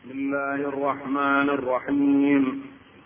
بسم الله الرحمن الرحيم.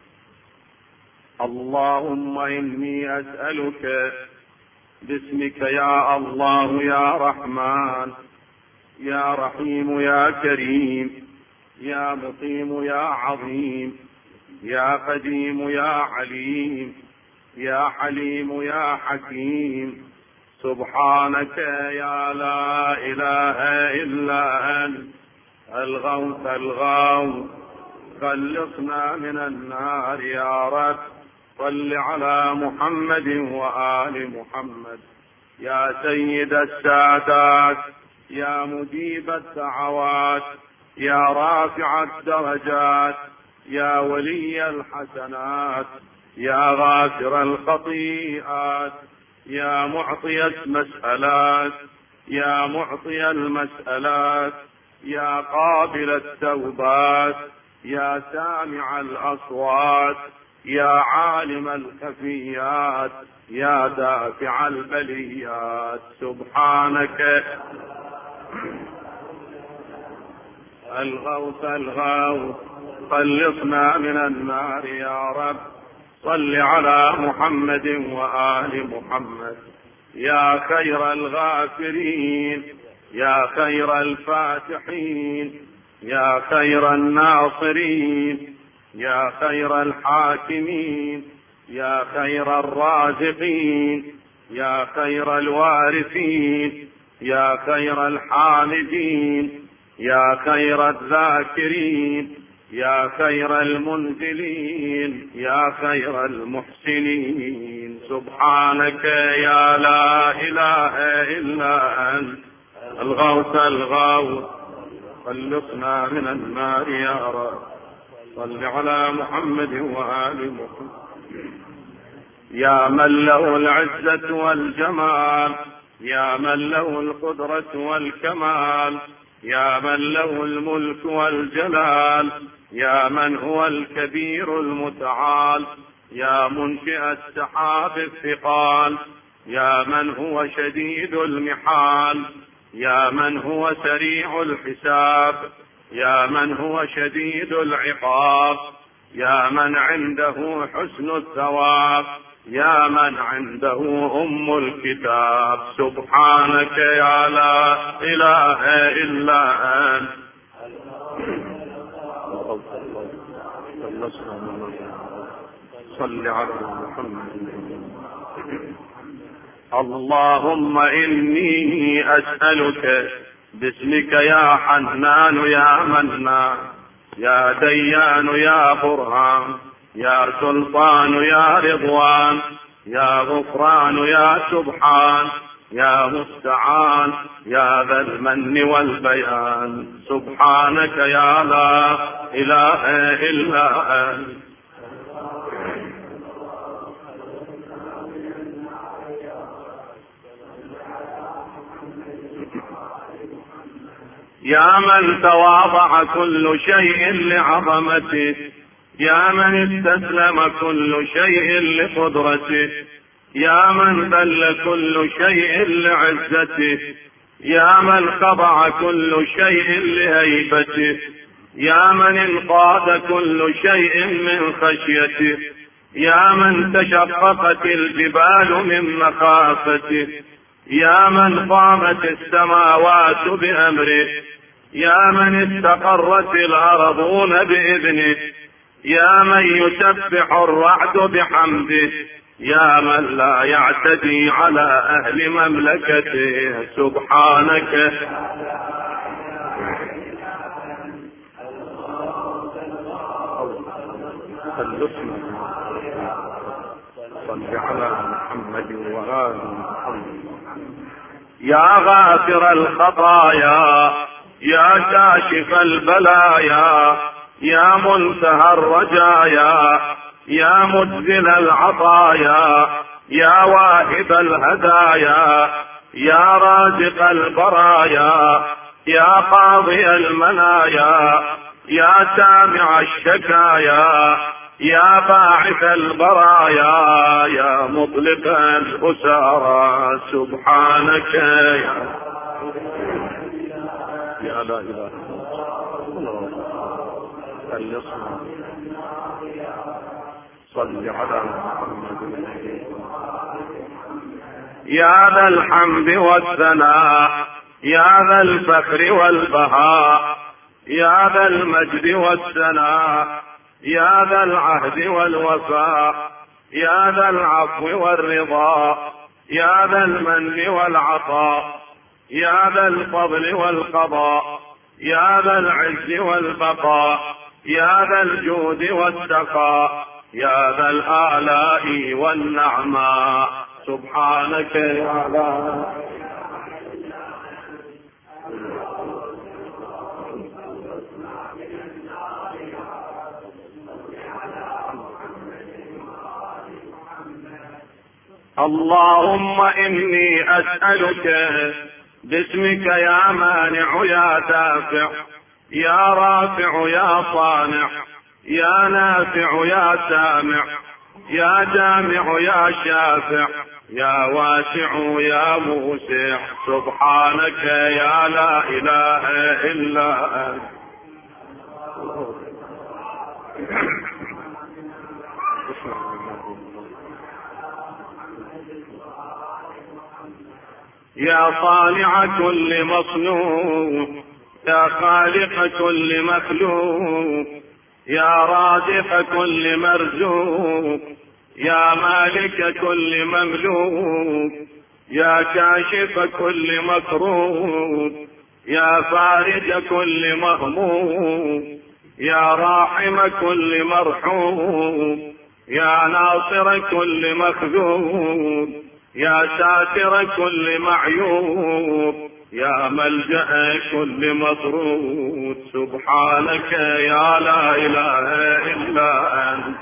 اللهم إني أسألك باسمك يا الله يا رحمن يا رحيم يا كريم يا مقيم يا عظيم يا قديم يا عليم يا حليم يا حكيم، سبحانك يا لا إله إلا أنت الغوث الغوث، خلصنا من النار يا رب. صل على محمد وآل محمد يا سيد السادات يا مجيب الدعوات يا رافع الدرجات يا ولي الحسنات يا غافر الخطيئات يا معطي المسألات يا معطي المسألات يا قابل التوبات يا سامع الأصوات يا عالم الخفيات يا دافع البليات، سبحانك الغوث الغوث، خلصنا من النار يا رب. صل على محمد وآل محمد يا خير الغافرين يا خير الفاتحين يا خير الناصرين يا خير الحاكمين يا خير الرازقين يا خير الوارثين يا خير الحامدين يا خير الذاكرين يا خير المنزلين يا خير المحسنين، سبحانك يا لا إله إلا أنت الغوث الغوث، خلصنا من النار يا رب. صل على محمد وآل محمد يا من له العزة والجمال يا من له القدرة والكمال يا من له الملك والجلال يا من هو الكبير المتعال يا منشئ السحاب الثقال يا من هو شديد المحال يا من هو سريع الحساب يا من هو شديد العقاب يا من عنده حسن الثواب يا من عنده أم الكتاب، سبحانك يا لا إله إلا أنت صل على محمد. اللهم إني أسألك باسمك يا حنان يا منان يا ديان يا برهان يا سلطان يا رضوان يا غفران يا سبحان يا مستعان يا ذا المن والبيان، سبحانك يا لا إله إلا أنت. يا من تواضع كل شيء لعظمته يا من استسلم كل شيء لقدرته يا من ذل كل شيء لعزته يا من خضع كل شيء لهيبته يا من انقاد كل شيء من خشيته يا من تشققت الجبال من مخافته يا من قامت السماوات بأمره يا من استقرت الأرضون بإذنه يا من يسبح الرعد بحمده يا من لا يعتدي على أهل مملكته، سبحانك صل على محمد وآل محمد يا غافر الخطايا يا كاشف البلايا يا منتهى الرجايا يا مجزل العطايا يا واهب الهدايا يا رازق البرايا يا قاضي المنايا يا سامع الشكايا يا باعث البرايا يا مطلق الأسارى، سبحانك يا لا إله إلا الله. صل على محمد. يا ذا الحمد والثناء يا ذا الفخر والبهاء يا ذا المجد والثناء يا ذا العهد والوفاء يا ذا العفو والرضا يا ذا المن والعطاء يا ذا الفضل والقضاء يا ذا العز والبقاء يا ذا الجود والسخاء يا ذا الآلاء والنعماء سبحانك يا لا. اللهم إني أسألك باسمك يا مانع يا دافع يا رافع يا صانع يا نافع يا سامع يا جامع يا شافع يا واسع يا موسع سبحانك يا لا إله إلا أنت. يا صانع كل مصنوع يا خالق كل مخلوق يا رازق كل مرزوق يا مالك كل مملوك يا كاشف كل مكروب يا فارج كل مهموم يا راحم كل مرحوم يا ناصر كل مخذوب يا ساتر كل معيوب يا ملجأ كل مطرود سبحانك يا لا إله إلا أنت.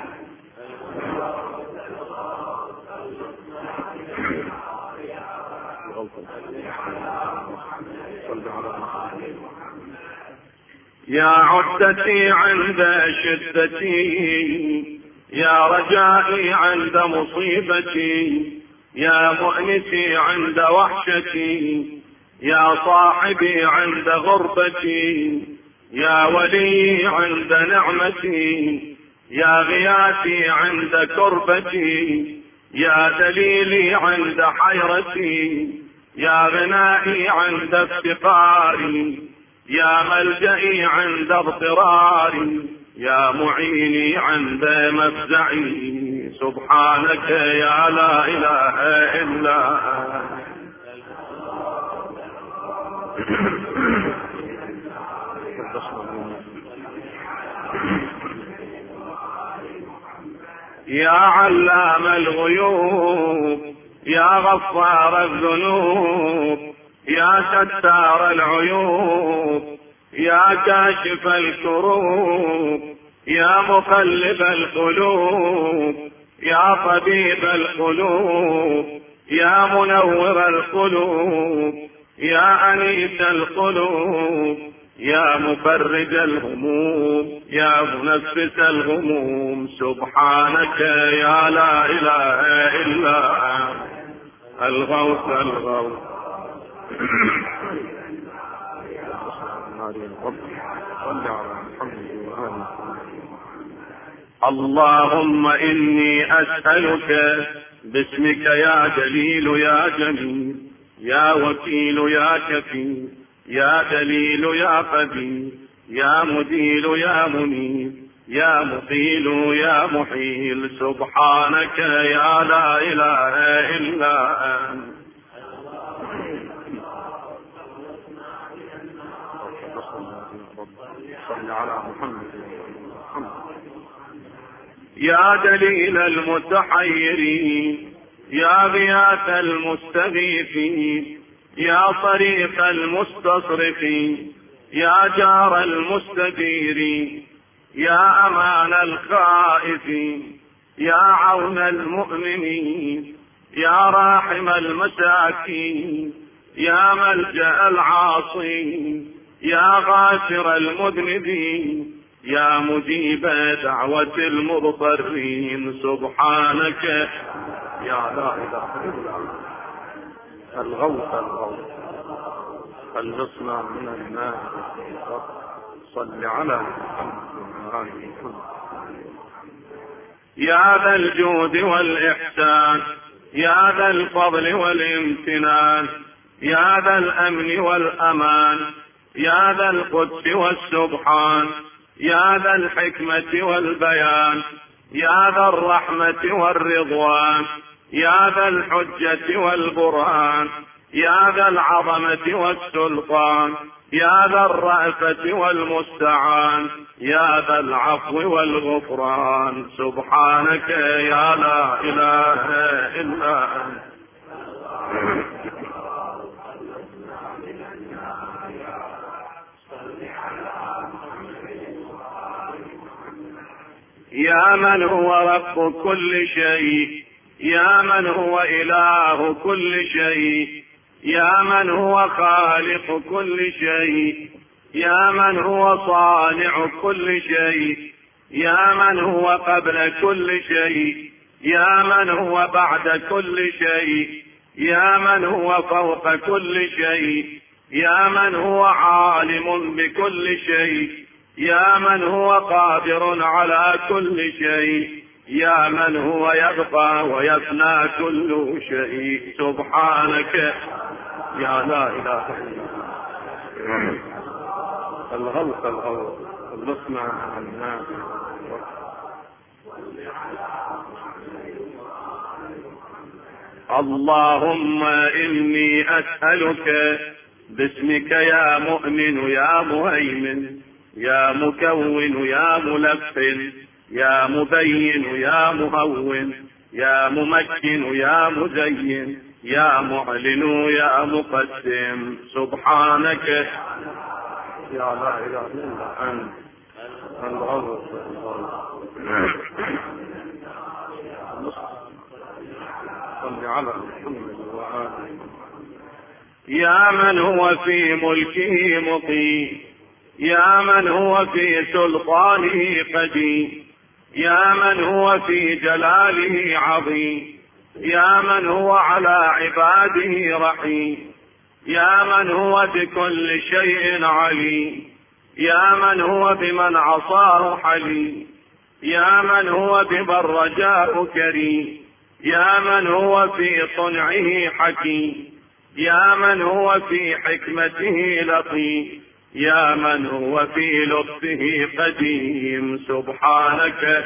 يا عدتي عند شدتي يا رجائي عند مصيبتي يا مؤنسي عند وحشتي يا صاحبي عند غربتي يا ولي عند نعمتي يا غياثي عند كربتي يا دليلي عند حيرتي يا غنائي عند افتقاري يا ملجئي عند اضطراري يا معيني عند مفزعي سبحانك يا لا إله إلا أنت. يا علام الغيوب يا غفار الذنوب يا ستار العيوب يا كاشف الكروب يا مقلب القلوب يا طبيب القلوب يا منور القلوب يا أنيس القلوب يا مفرج الهموم يا منفس الغموم سبحانك يا لا إله إلا أنت الغوث الغوث. اللهم إني أسألك باسمك يا جليل يا جميل يا وكيل يا كفيل يا دليل يا قدير يا مديل يا منيب يا مقيل يا محيل سبحانك يا لا إله إلا أنت. صل على محمد. يا دليل المتحيرين يا غياث المستغيثين يا طريق المستصرخين يا جار المستديرين يا أمان الخائفين يا عون المؤمنين يا راحم المساكين يا ملجأ العاصين يا غافر المذنبين يا مجيب دعوة المضطرين سبحانك يا لا إله إلا أنت الغوث الغوث. خلصنا من النار. صل على محمد. يا ذا الجود والإحسان، يا ذا الفضل والامتنان، يا ذا الأمن والأمان، يا ذا القدس والسبحان، يا ذا الحكمة والبيان، يا ذا الرحمة والرضوان، يا ذا الحجة والبرهان، يا ذا العظمة والسلطان، يا ذا الرأفة والمستعان، يا ذا العفو والغفران. سبحانك يا لا إله إلا أنت. يا من هو رب كل شيء، يا من هو إله كل شيء، يا من هو خالق كل شيء، يا من هو صانع كل شيء، يا من هو قبل كل شيء، يا من هو بعد كل شيء، يا من هو فوق كل شيء، يا من هو عالم بكل شيء، يا من هو قادر على كل شيء، يا من هو يبقى ويفنى كل شيء. سبحانك يا لا إله إلا أنت. الغلط خلصنا عن الناس. اللهم إني أسألك باسمك يا مؤمن يا مهيمن يا مكون يا ملفن يا مبين يا مهون يا ممكن يا مزين يا معلن يا مقدم. سبحانك يا لا إله إلا أنت. الغلط صل على محمد وآله. يا من هو في ملكه مقيم، يا من هو في سلطانه قديم، يا من هو في جلاله عظيم، يا من هو على عباده رحيم، يا من هو بكل شيء عليم، يا من هو بمن عصاه حليم، يا من هو بمن رجاه كريم، يا من هو في صنعه حكيم، يا من هو في حكمته لطيف، يا من هو في لطفه قديم. سبحانك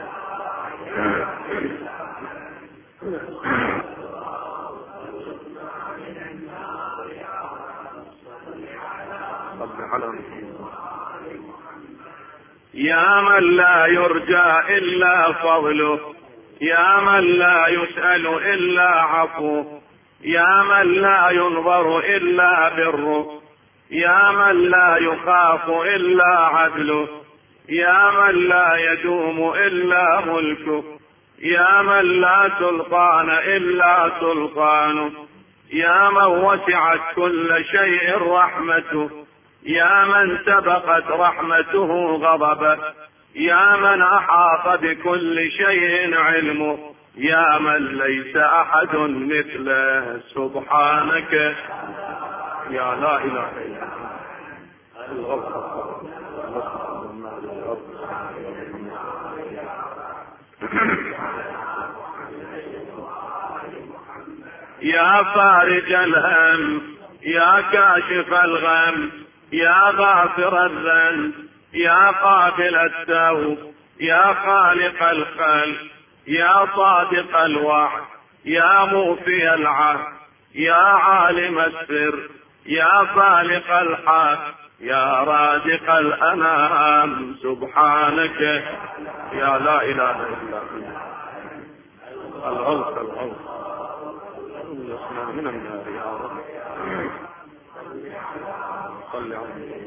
يا من لا يرجى إلا فضله، يا من لا يسأل إلا عفوه، يا من لا ينظر إلا بره، يا من لا يخاف إلا عدله، يا من لا يدوم إلا ملكه، يا من لا سلطان إلا سلطانه، يا من وسعت كل شيء رحمته، يا من سبقت رحمته غضبه، يا من أحاط بكل شيء علمه، يا من ليس أحد مثله. سبحانك يا لا إله إلا أنت. يا فارج الهم، يا كاشف الغم، يا غافر الذنب، يا قابل التوب، يا خالق الخلق، يا صادق الوعد، يا موفي العهد، يا عالم السر، يا خالق الحق، يا رازق الأنام. سبحانك يا لا إله إلا أنت. الغوث من النار يا رب. صل على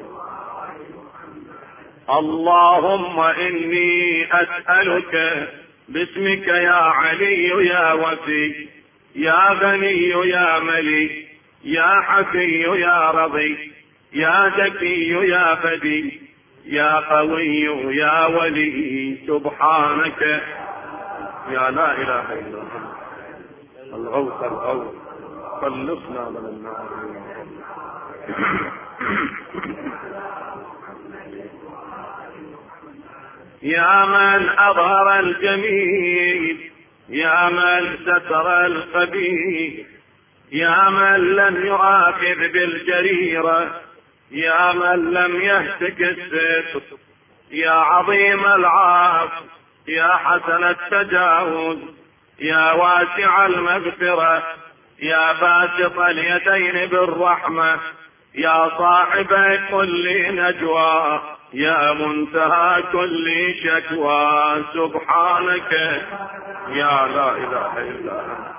اللهم إني أسألك باسمك يا علي يا وفي، يا غني يا مليك، يا حفي يا رضي، يا ذكي يا بدي، يا قوي يا ولي. سبحانك يا لا إله إلا أنت. الغوث خلصنا من النار. يا من أظهر الجميل، يا من ستر الخبيث، يا من لم يؤاخذ بالجريرة، يا من لم يهتك الستر، يا عظيم العفو، يا حسن التجاوز، يا واسع المغفرة، يا باسط اليدين بالرحمة، يا صاحب كل نجوى، يا منتهى كل شكوى، سبحانك يا لا إله إلا أنت.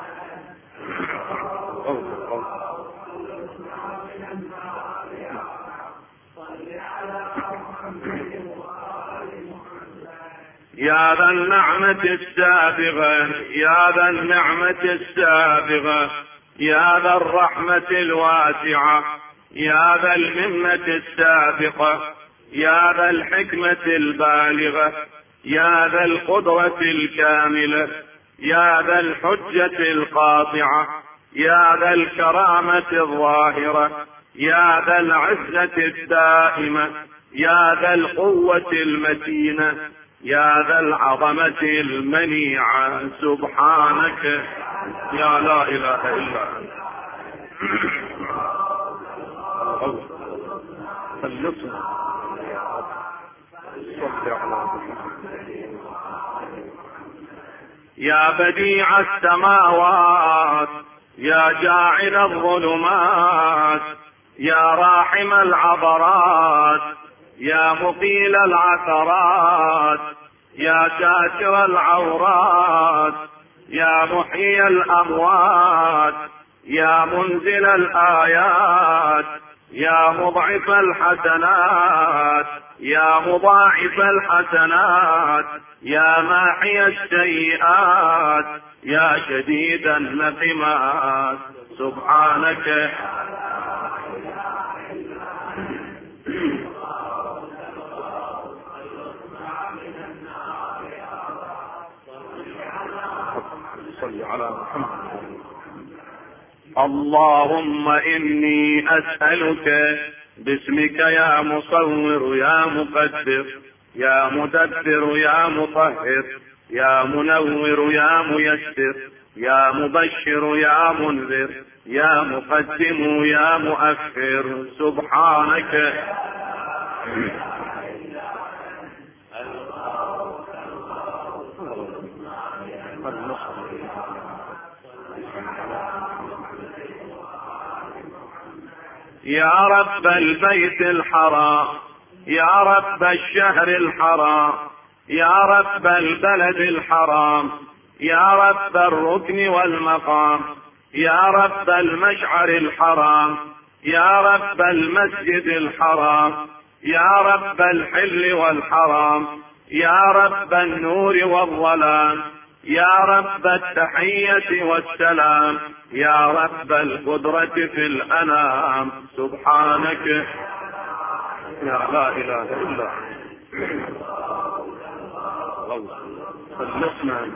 يا ذا النعمة السابغة، يا ذا النعمة السابغة، يا ذا الرحمة الواسعة، يا ذا المنة السابقة، يا ذا الحكمة البالغة، يا ذا القدرة الكاملة، يا ذا الحجة القاطعة، يا ذا الكرامة الظاهرة، يا ذا العزة الدائمة، يا ذا القوة المتينة، يا ذا العظمة المنيعة، سبحانك يا لا إله إلا أنت. يا بديع السماوات، يا جاعل الظلمات، يا راحم العبرات، يا مقيل العثرات، يا ساتر العورات، يا محيي الأموات، يا منزل الآيات، يا مضعف الحسنات، يا مضاعف الحسنات، يا ماحي السيئات، يا شديد النقمات، سبحانك صل على محمد. اللهم إني أسألك باسمك يا مصور يا مقدر يا مدبر يا مطهر يا منور يا ميسر يا مبشر يا منذر يا مقدم يا مؤخر، سبحانك يا رب البيت الحرام، يا رب الشهر الحرام، يا رب البلد الحرام، يا رب الركن والمقام، يا رب المشعر الحرام، يا رب المسجد الحرام، يا رب الحل والحرام، يا رب النور والظلام، يا رب التحية والسلام، يا رب القدرة في الأنام، سبحانك يا لا إله إلا أنت. خلصنا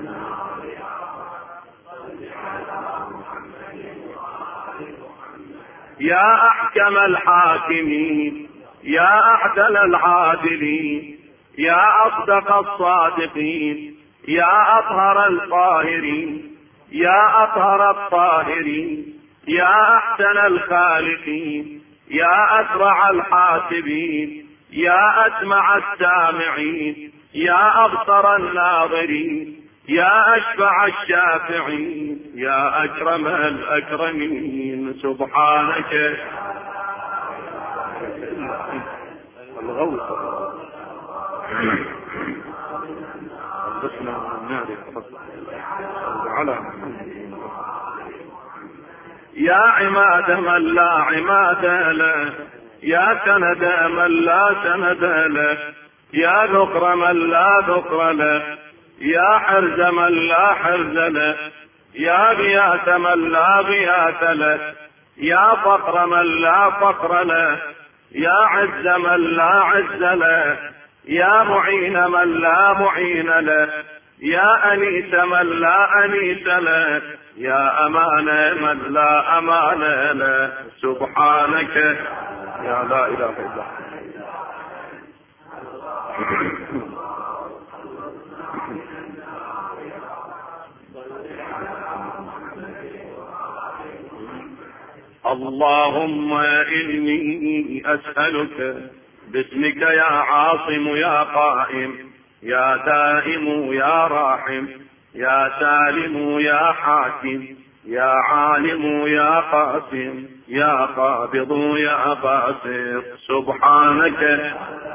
يا أحكم الحاكمين، يا أعدل العادلين، يا أصدق الصادقين، يا أطهر الطاهرين، يا أطهر الطاهرين، يا أحسن الخالقين، يا أسرع الحاسبين، يا أسمع السامعين، يا أبصر الناظرين، يا أشفع الشافعين، يا أكرم الأكرمين، سبحانك الغوث قسنا من النار على يا عماد من لا عماد له، يا سند من لا سند له، يا ذكر من لا ذكر له، يا حرز من لا حرز له، يا غياث من لا غياث له، يا فقر من لا فقر له، يا عز من لا عز له، يا معين من لا معين له، يا أنيس من لا أنيس له، يا أمان من لا أمان له سبحانك يا لا إله إلا اللهم إني أسألك باسمك يا عاصم يا قائم يا دائم يا راحم يا سالم يا حاكم يا عالم يا قاسم يا قابض يا باسط سبحانك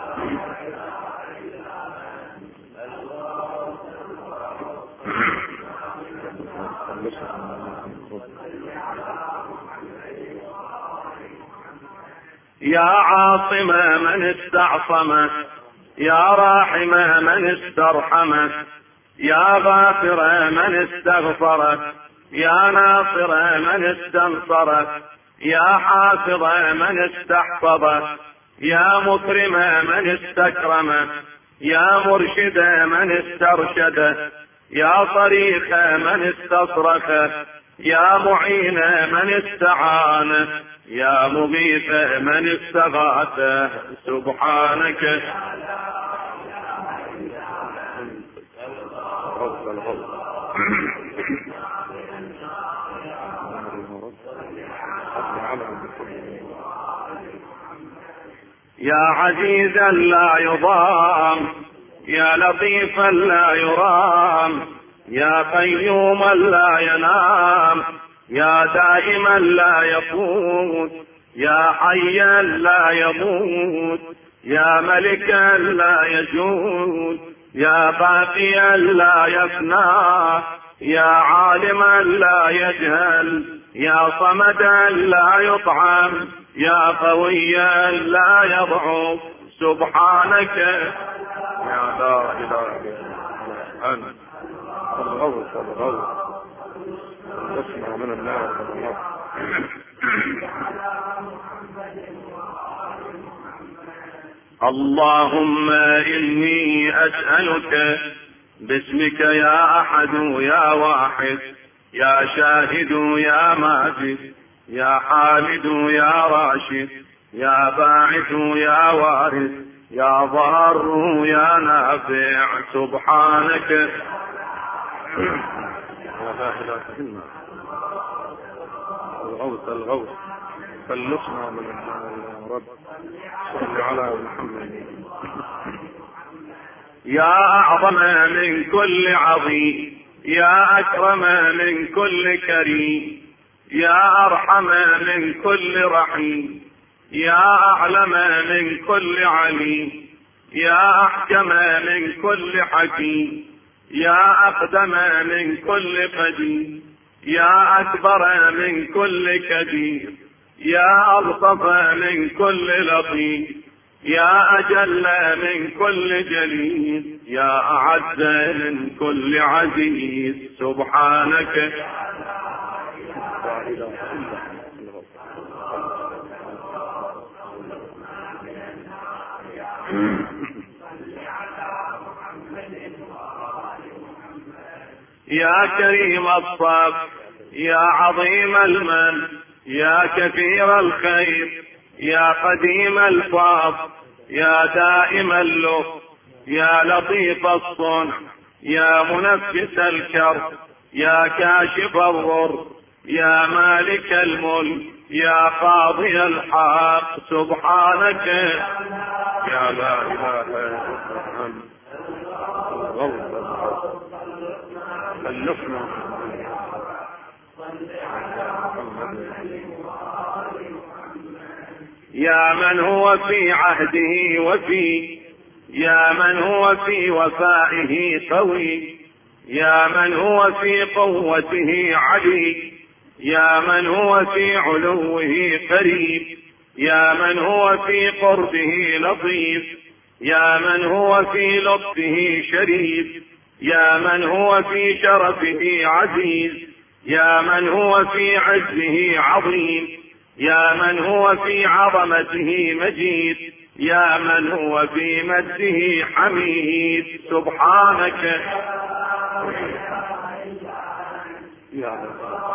يا عاصم من استعصم يا راحم من استرحم يا غافر من استغفر يا ناصر من استنصر يا حافظ من استحفظ يا مكرم من استكرم يا مرشد من استرشد يا صريخ من استصرخ يا معين من استعان يا مغيث من استغاث سبحانك يا عزيزا لا يضام يا لطيفا لا يرام يا قيوما لا ينام يا دائما لا يفوت يا حيا لا يموت يا ملكا لا يجود يا باقيا لا يفنى يا عالما لا يجهل يا صمدا لا يطعم يا قويا لا يضعف سبحانك يا لا اله الا انت الغوث اسمع من النار اللهم إني أسألك باسمك يا أحد يا واحد يا شاهد يا ماجد يا حامد يا راشد يا باعث يا وارث يا ضار يا نافع سبحانك لا إله إلا الغوث فلسنا من النار يا رب صل على محمد يا أعظم من كل عظيم يا أكرم من كل كريم يا أرحم من كل رحيم يا أعلم من كل عليم يا أحكم من كل حكيم يا أقدم من كل قديم يا أكبر من كل كبير يا ألطف من كل لطيف يا أجل من كل جليل يا أعز من كل عزيز سبحانك يا كريم الصف يا عظيم المن يا كثير الخير يا قديم الفضل يا دائم اللطف يا لطيف الصنع يا منفس الكرب يا كاشف الضر يا مالك الملك يا قاضي الحق سبحانك يا لا اله الا انت اللفنا يا من هو في عهده وفي يا من هو في وفائه قوي يا من هو في قوته علي يا من هو في علوه قريب يا من هو في قربه لطيف يا من هو في لطفه شريف يا من هو في شرفه عزيز يا من هو في عزه عظيم يا من هو في عظمته مجيد يا من هو في مجده حميد سبحانك يا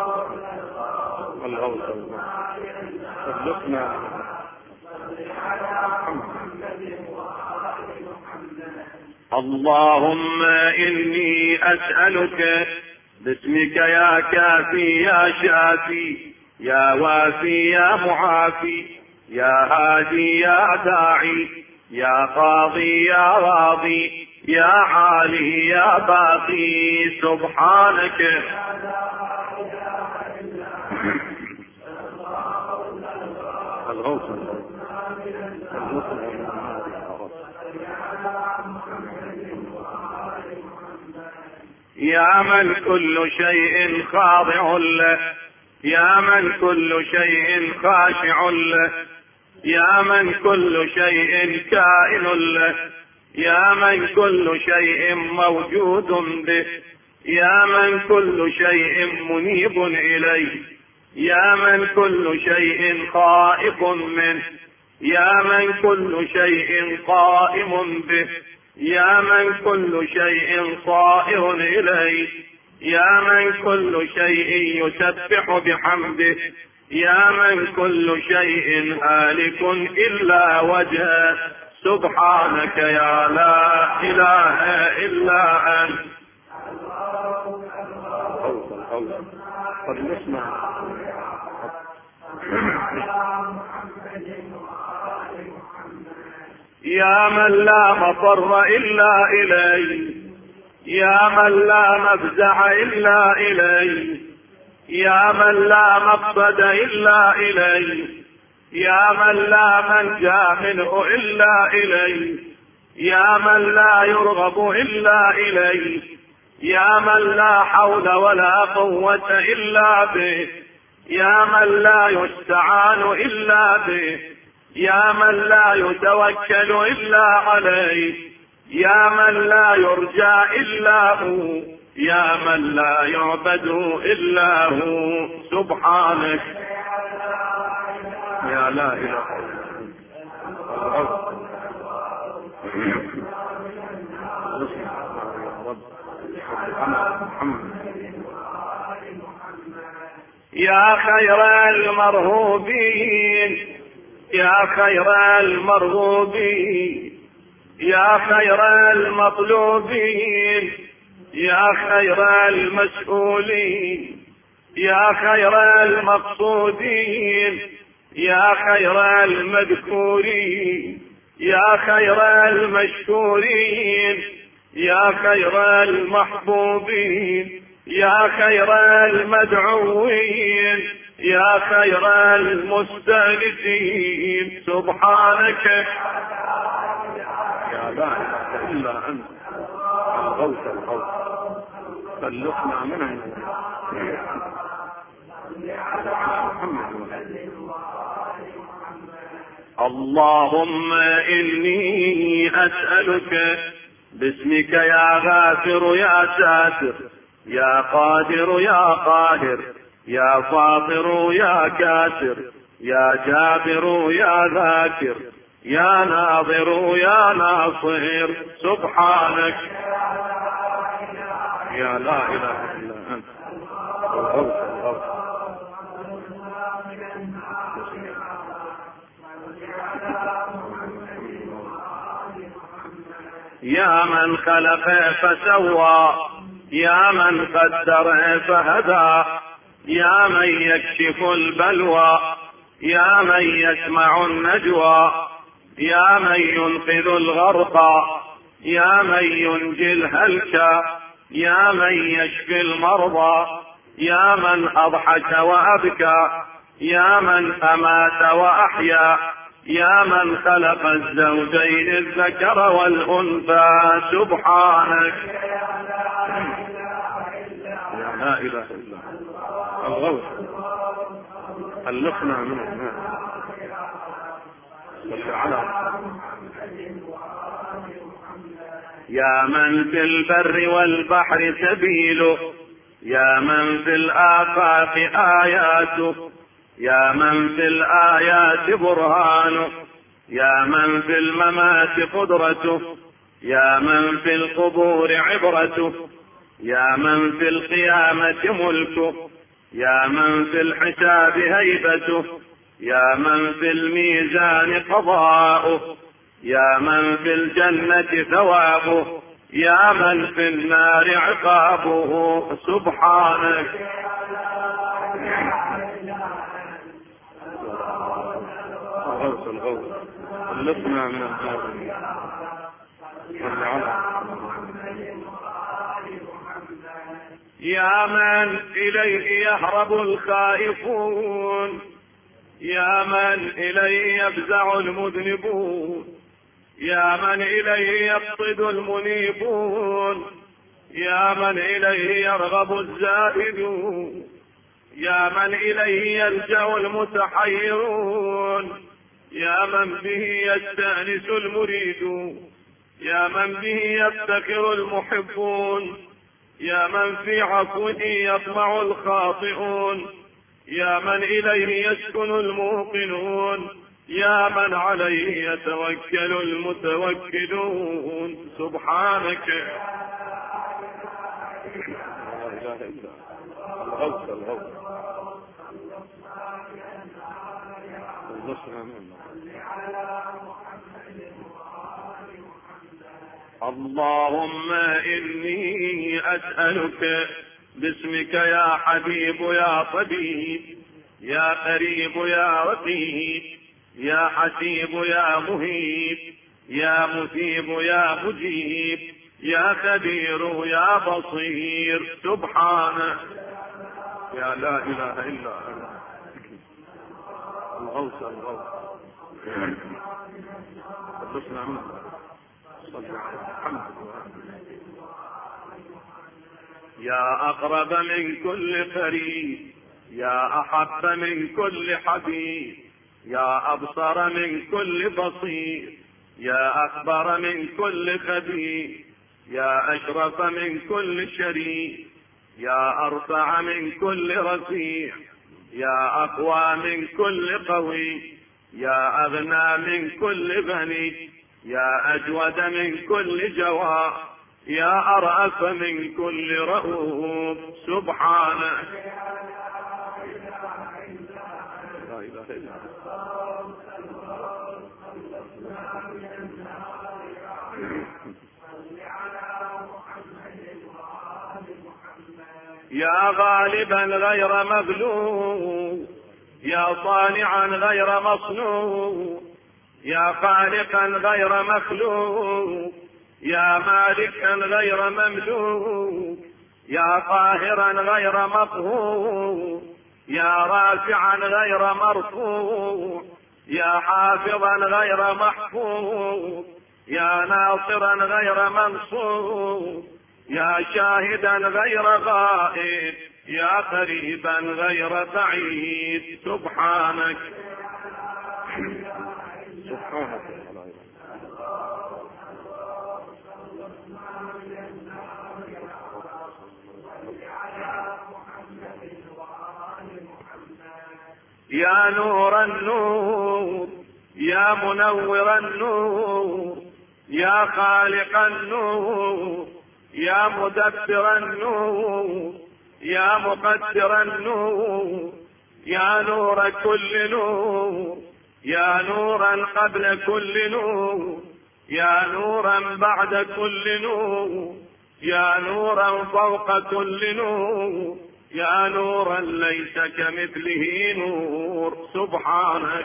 الغوث صدقنا. اللهم إني أسألك باسمك يا كافي يا شافي يا وافي يا معافي يا هادي يا داعي يا قاضي يا راضي يا عالي يا باقي سبحانك الغوث يا من كل شيء خاضع له يا من كل شيء خاشع له يا من كل شيء كائن له يا من كل شيء موجود به يا من كل شيء منيب إليه يا من كل شيء خائف منه يا من كل شيء قائم به يا من كل شيء صائر إليه يا من كل شيء يسبح بحمده يا من كل شيء هالك إلا وجهه سبحانك يا لا إله إلا أنت. قد نسمع يا من لا مفر إلا إليه يا من لا مفزع إلا إليه يا من لا مقصد إلا إليه يا من لا منجا منه إلا إليه يا من لا يرغب إلا إليه يا من لا حول ولا قوة إلا به يا من لا يستعان إلا به يا من لا يتوكل إلا عليه يا من لا يرجى إلا هو يا من لا يعبد إلا هو سبحانك يا لا إله يا خير المرهوبين يا خير المرغوبين يا خير المطلوبين يا خير المسؤولين يا خير المقصودين يا خير المذكورين يا خير المشكورين يا خير المحبوبين يا خير المدعوين يا خير المستأنسين سبحانك يا لا إله إلا أنت الغوث بلغنا منه اللهم إني أسألك باسمك يا غافر يا ساتر يا قادر يا قاهر يا فاطر يا كاسر يا جابر يا ذاكر يا ناظر يا ناصر سبحانك يا لا إله إلا أنت الغوث يا من خلق فسوى يا من قدر فهدى يا من يكشف البلوى يا من يسمع النجوى يا من ينقذ الغرقى يا من ينجي الهلكى يا من يشفي المرضى يا من أضحك وأبكى يا من أمات وأحيا يا من خلق الزوجين الذكر والأنثى سبحانك يا لا إله إلا الغوث خلقنا من الماء يا من في البر والبحر سبيله يا من في الآفاق آياته يا من في الآيات برهانه يا من في الممات قدرته يا من في القبور عبرته يا من في القيامة ملكه، يا من في الحساب هيبته، يا من في الميزان قضاؤه، يا من في الجنة ثوابه، يا من في النار عقابه. سبحانك. الغوث خلصنا من النار. يا من إليه يهرب الخائفون، يا من إليه يفزع المذنبون، يا من إليه يقصد المنيبون، يا من إليه يرغب الزائدون، يا من إليه يلجأ المتحيرون، يا من به يستأنس المريدون، يا من به يفتخر المحبون، يا من في عفوه يطمع الخاطئون، يا من إليه يسكن الموقنون، يا من عليه يتوكل المتوكلون. سبحانك. لا إله إلا الغوث خلصنا من النار. اللهم إني أسألك باسمك يا حبيب يا طبيب، يا قريب يا رقيب، يا حسيب يا مهيب، يا مثيب يا مجيب، يا خبير يا بصير. سبحانك. يا لا إله إلا الغوث خلصنا من النار. يا أقرب من كل قريب، يا أحب من كل حبيب، يا أبصر من كل بصير، يا أكبر من كل خبير، يا أشرف من كل شريف، يا أرفع من كل رفيع، يا أقوى من كل قوي، يا أغنى من كل غني، يا أجود من كل جواد، يا أرأف من كل رؤوف. سبحانك. لا إله إلا يا غالبا غير مغلوب، يا صانعا غير مصنوع، يا خالقا غير مخلوق، يا مالكا غير مملوك، يا قاهرا غير مقهور، يا رافعا غير مرفوع، يا حافظا غير محفوظ، يا ناصرا غير منصور، يا شاهدا غير غائب، يا قريبا غير بعيد. سبحانك. سبحانك. يا نور النور، يا منور النور، يا خالق النور، يا مدبر النور، يا مقدر النور، يا نور كل نور، يا نورا قبل كل نور، يا نورا بعد كل نور، يا نورا فوق كل نور، يا نورا ليس كمثله نور. سبحانك.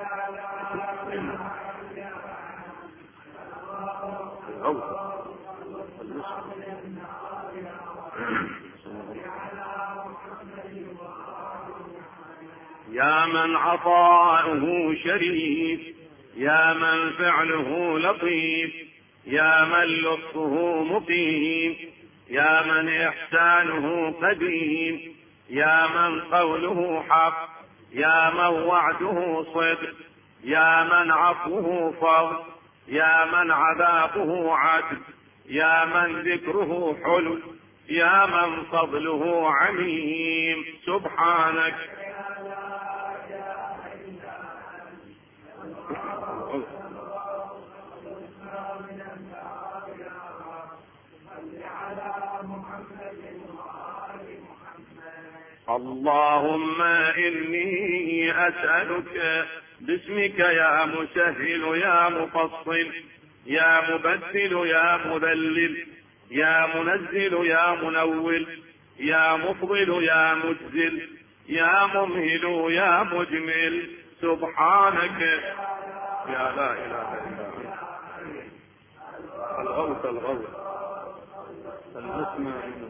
يا من عطاؤه شريف، يا من فعله لطيف، يا من لطفه مقيم، يا من إحسانه قديم، يا من قوله حق، يا من وعده صدق، يا من عفوه فضل، يا من عذابه عدل، يا من ذكره حلو، يا من فضله عميم. سبحانك. اللهم إني أسألك باسمك يا مسهل يا مفصل يا مبدل يا مذلل يا منزل يا منول يا مفضل يا مجزل يا ممهل يا مجمل سبحانك يا لا إله إلا أنت الغوث الغوث المسمى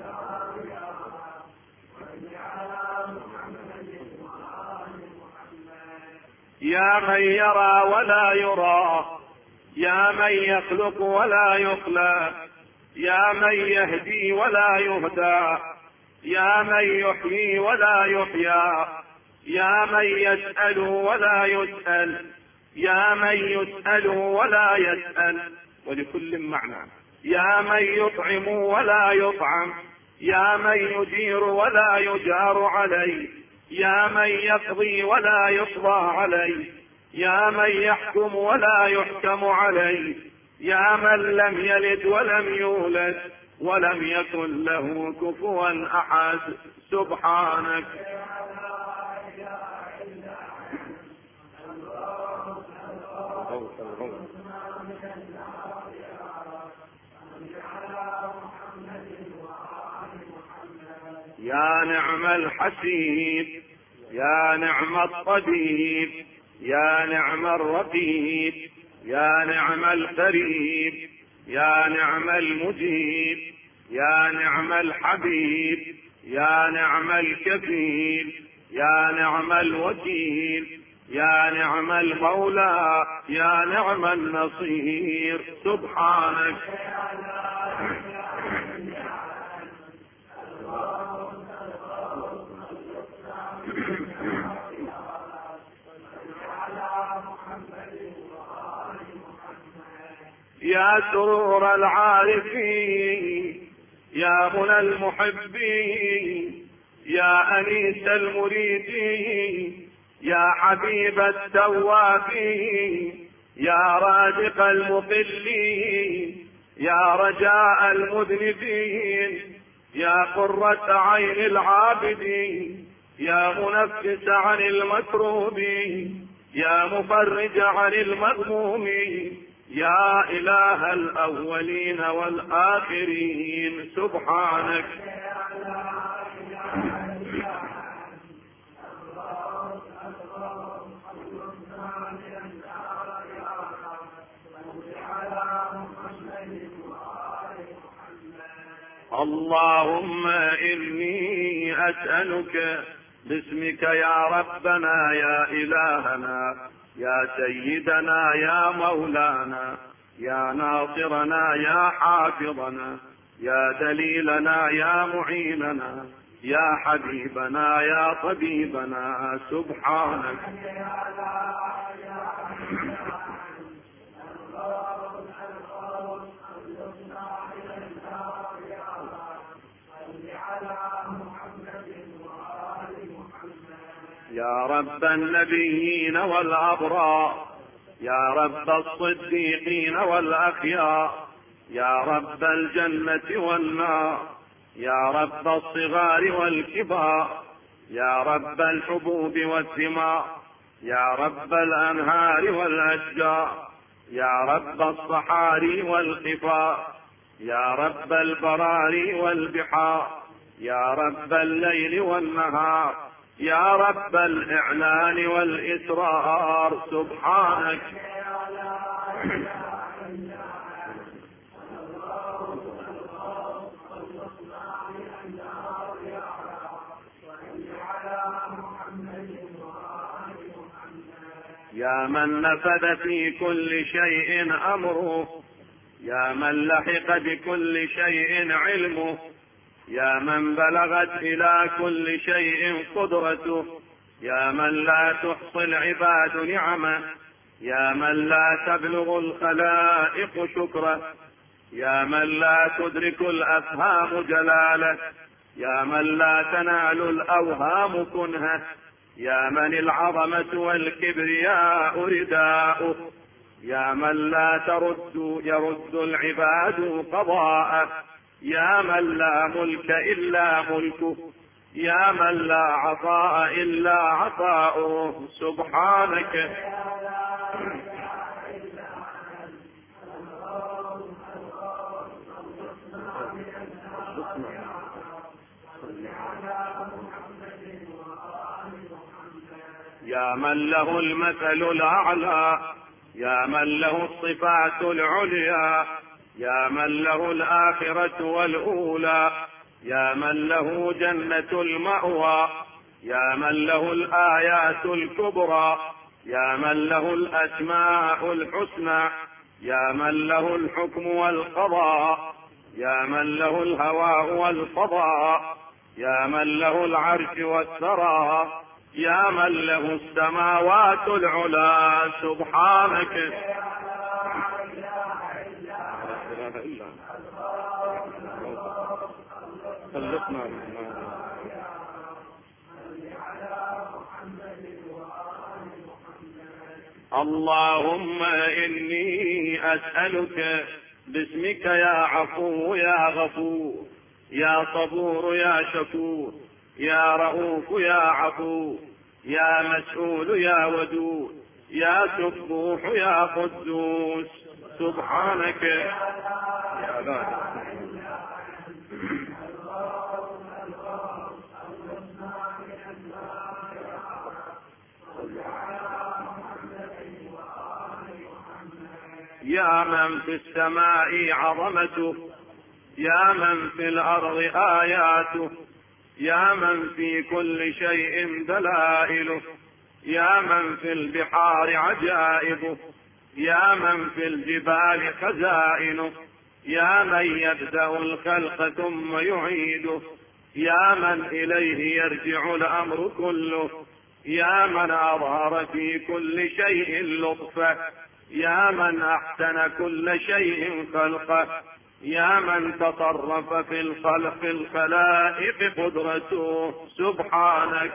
يا من يرى ولا يرى يا من يخلق ولا يخلق يا من يهدي ولا يهدى يا من يحيي ولا يحيى يا من يسأل ولا يسأل يا من يسأل ولا يسأل ولكل معنى يا من يطعم ولا يطعم يا من يجير ولا يجار عليه يا من يقضي ولا يقضى عليه يا من يحكم ولا يحكم عليه يا من لم يلد ولم يولد ولم يكن له كفوا أحد سبحانك يا نعم الحسيب يا نعم الطبيب يا نعم الرقيب يا نعم القريب يا نعم المجيب يا نعم الحبيب يا نعم الكفيل يا نعم الوكيل يا نعم المولى يا نعم النصير سبحانك يا سرور العارفين يا منى المحبين يا أنيس المريدين يا حبيب التوابين يا رازق المقلين يا رجاء المذنبين يا قرة عين العابدين يا منفس عن المكروبين يا مفرج عن المغمومين يا إله الأولين والآخرين سبحانك اللهم إني أسألك باسمك يا ربنا يا إلهنا يا سيدنا يا مولانا يا ناصرنا يا حافظنا يا دليلنا يا معيننا يا حبيبنا يا طبيبنا سبحانك يا رب النبيين والأبرار يا رب الصديقين والأخيار يا رب الجنة والنار يا رب الصغار والكبار يا رب الحبوب والثمار يا رب الأنهار والأشجار يا رب الصحاري والقفار يا رب البراري والبحار يا رب الليل والنهار يا رب الإعلان والإسرار سبحانك يا من نفذ في كل شيء أمره يا من لحق بكل شيء علمه يا من بلغت إلى كل شيء قدرته يا من لا تحصي العباد نعمه يا من لا تبلغ الخلائق شكره يا من لا تدرك الأفهام جلاله يا من لا تنال الأوهام كنهه يا من العظمة والكبرياء رداؤه يا من لا يرد العباد قضاءه يا من لا ملك إلا ملكه يا من لا عطاء إلا عطاؤه سبحانك. يا من له المثل الأعلى، يا من له الصفات العليا، يا من له الآخرة والأولى، يا من له جنة المأوى، يا من له الآيات الكبرى، يا من له الأسماء الحسنى، يا من له الحكم والقضاء، يا من له الهواء والفضاء، يا من له العرش والثرى، يا من له السماوات العلى سبحانك. اللهم إني أسألك باسمك يا عفو يا غفور، يا صبور يا شكور، يا رؤوف يا عفو، يا مسؤول يا ودود، يا سبوح يا قدوس سبحانك. يا يا من في السماء عظمته، يا من في الأرض آياته، يا من في كل شيء دلائله، يا من في البحار عجائبه، يا من في الجبال خزائنه، يا من يبدأ الخلق ثم يعيده، يا من إليه يرجع الأمر كله، يا من أظهر في كل شيء لطفه، يا من أحسن كل شيء خلقه، يا من تصرف في الخلق الخلائق قدرته سبحانك.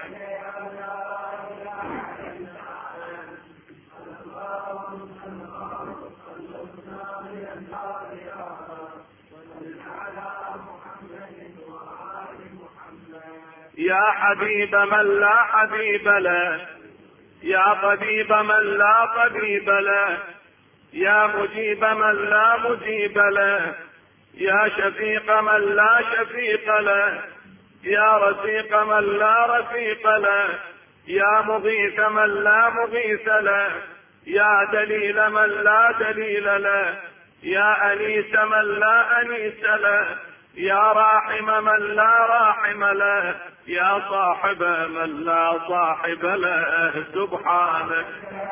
يا حبيب من لا حبيب له، يا طبيب من لا طبيب له، يا مجيب من لا مجيب له، يا شفيق من لا شفيق له، يا رفيق من لا رفيق له، يا مغيث من لا مغيث له، يا دليل من لا دليل له، يا أنيس من لا أنيس له، يا راحم من لا راحم له، يا صاحب من لا صاحب له سبحانك.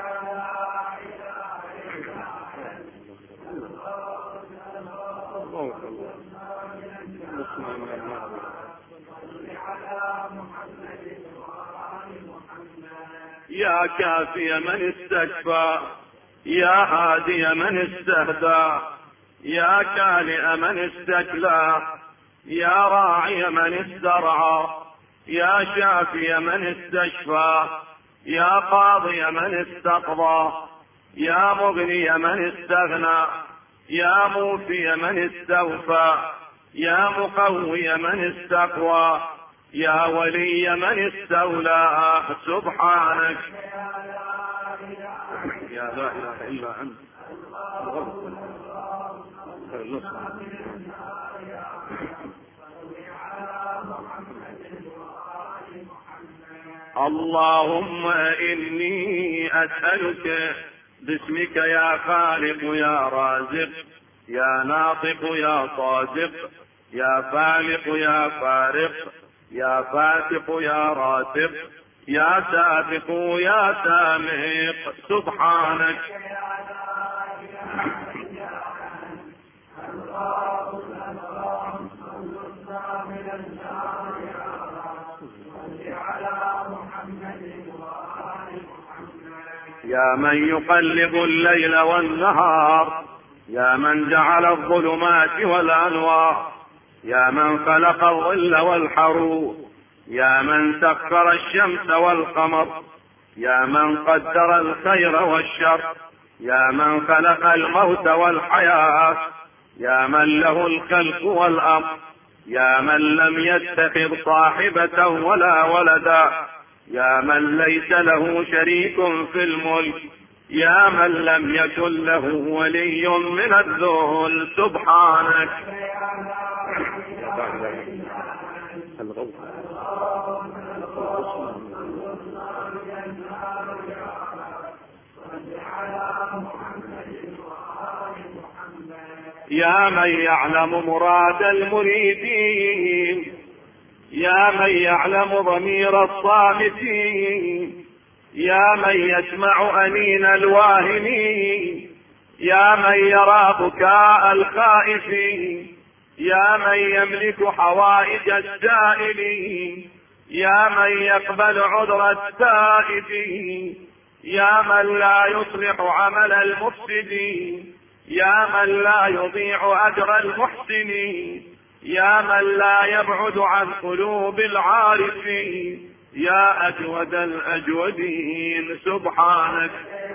يا كافي من استكفى، يا هادي من استهدى، يا كالئ من استكلى، يا راعي من استرعى، يا شافي من استشفى، يا قاضي من استقضى، يا مغني من استغنى، يا موفي من استوفى، يا مقوي من استقوى، يا ولي من استولى سبحانك. يا لا إله إلا أنت. اللهم إني أسألك باسمك يا خالق يا رازق، يا ناطق يا صادق، يا فالق يا فارق، يا فاتق يا راتق، يا سابق يا سامق سبحانك. يا من يقلب الليل والنهار، يا من جعل الظلمات والأنوار، يا من خلق الظل والحرور، يا من سخر الشمس والقمر، يا من قدر الخير والشر، يا من خلق الموت والحياة، يا من له الخلق والأمر، يا من لم يتخذ صاحبة ولا ولدا، يا من ليس له شريك في الملك، يا من لم يكن له ولي من الذل. سبحانك. يا من يعلم مراد المريدين، يا من يعلم ضمير الصامتين، يا من يسمع أنين الواهمين، يا من يرى بكاء الخائفين، يا من يملك حوائج السائلين، يا من يقبل عذر التائبين، يا من لا يصلح عمل المفسدين، يا من لا يضيع أجر المحسنين، يا من لا يبعد عن قلوب العارفين، يا أجود الأجودين. سبحانك.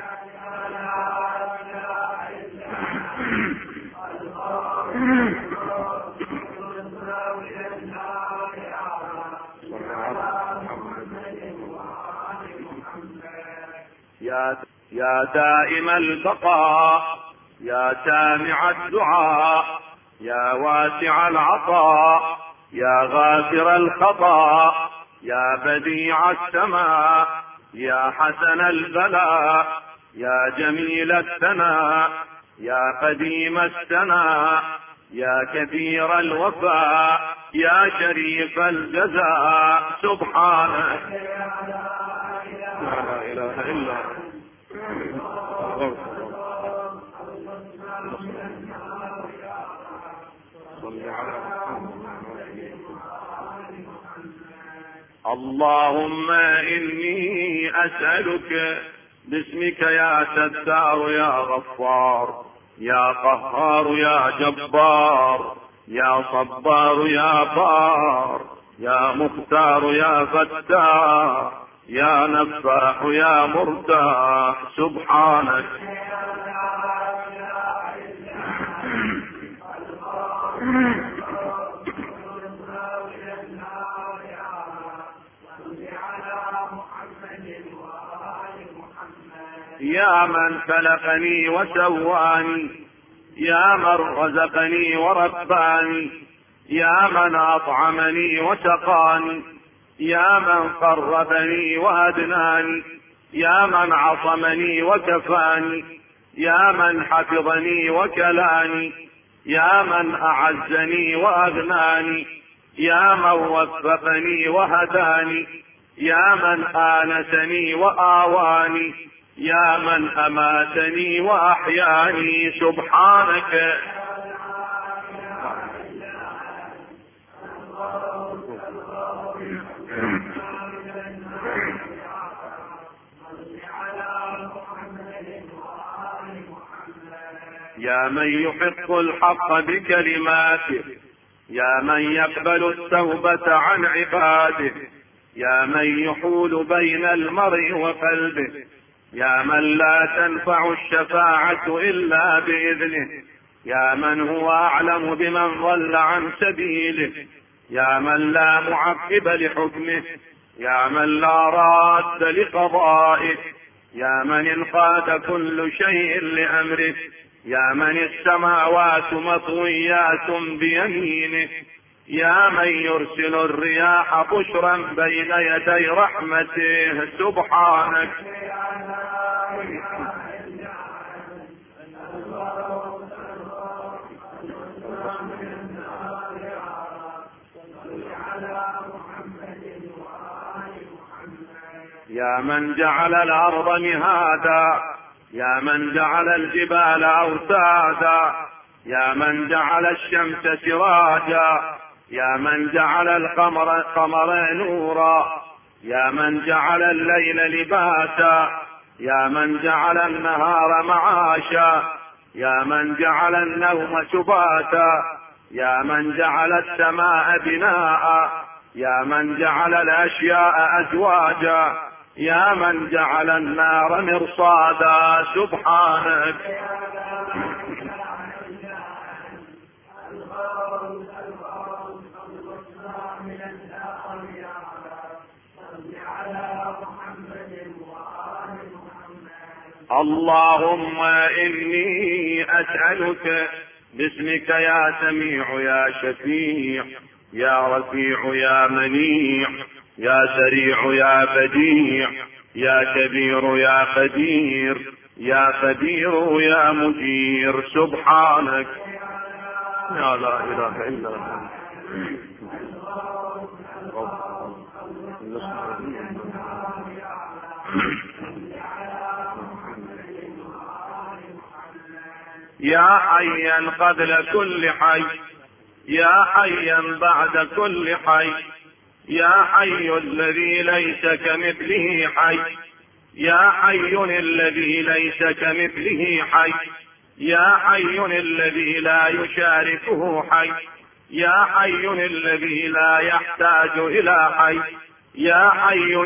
يا دائم البقاء، يا سامع الدعاء، يا واسع العطاء، يا غافر الخطا، يا بديع السماء، يا حسن البلاء، يا جميل الثناء، يا قديم السناء، يا كثير الوفاء، يا شريف الجزاء. سبحانك. لا إله إلا اللهم إني أسألك باسمك يا ستار يا غفار، يا قهار يا جبار، يا صبار يا بار، يا مختار يا فتاح، يا نفاح يا مرتاح. سبحانك. يا من خلقني وسواني، يا من رزقني ورباني، يا من أطعمني وسقاني، يا من قربني وأدناني، يا من عصمني وكفاني، يا من حفظني وكلاني، يا من أعزني وأغناني، يا من وفقني وهداني، يا من آنسني وآواني، يا من أماتني وأحياني. سبحانك. يا من يحق الحق بكلماته، يا من يقبل التوبة عن عباده، يا من يحول بين المرء وقلبه، يا من لا تنفع الشفاعة إلا بإذنه، يا من هو أعلم بمن ضل عن سبيله، يا من لا معقب لحكمه، يا من لا راد لقضائه، يا من انقاد كل شيء لأمره، يا من السماوات مطويات بيمينه، يا من يرسل الرياح بشرا بين يدي رحمته. سبحانك. يا من جعل الأرض مهادا، يا من جعل الجبال أوتادا، يا من جعل الشمس سراجا، يا من جعل القمر نورا، يا من جعل الليل لباسا، يا من جعل النهار معاشا، يا من جعل النوم سباتا، يا من جعل السماء بناء، يا من جعل الأشياء أزواجا، يا من جعل النار مرصادا. سبحانك. اللهم إني أسألك باسمك يا سميع يا شفيع يا رفيع يا منيع يا سريع يا بديع يا كبير يا قدير يا قدير يا مجير سبحانك يا لا إله إلا أنت. يا حيا قبل كل حي يا حيا بعد كل حي يا حي الذي ليس كمثله حي يا حي الذي ليس كمثله حي يا حي الذي لا يشاركه حي يا حي الذي لا يحتاج إلى حي يا حي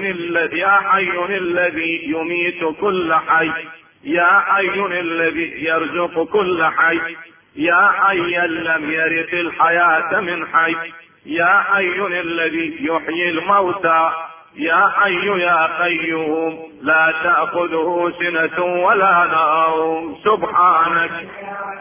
الذي يميت كل حي يا حي الذي يرزق كل حي يا حيا لم يرث الحياة من حي يا حي الذي يحيي الموتى يا حي يا قيوم لا تأخذه سنة ولا نوم سبحانك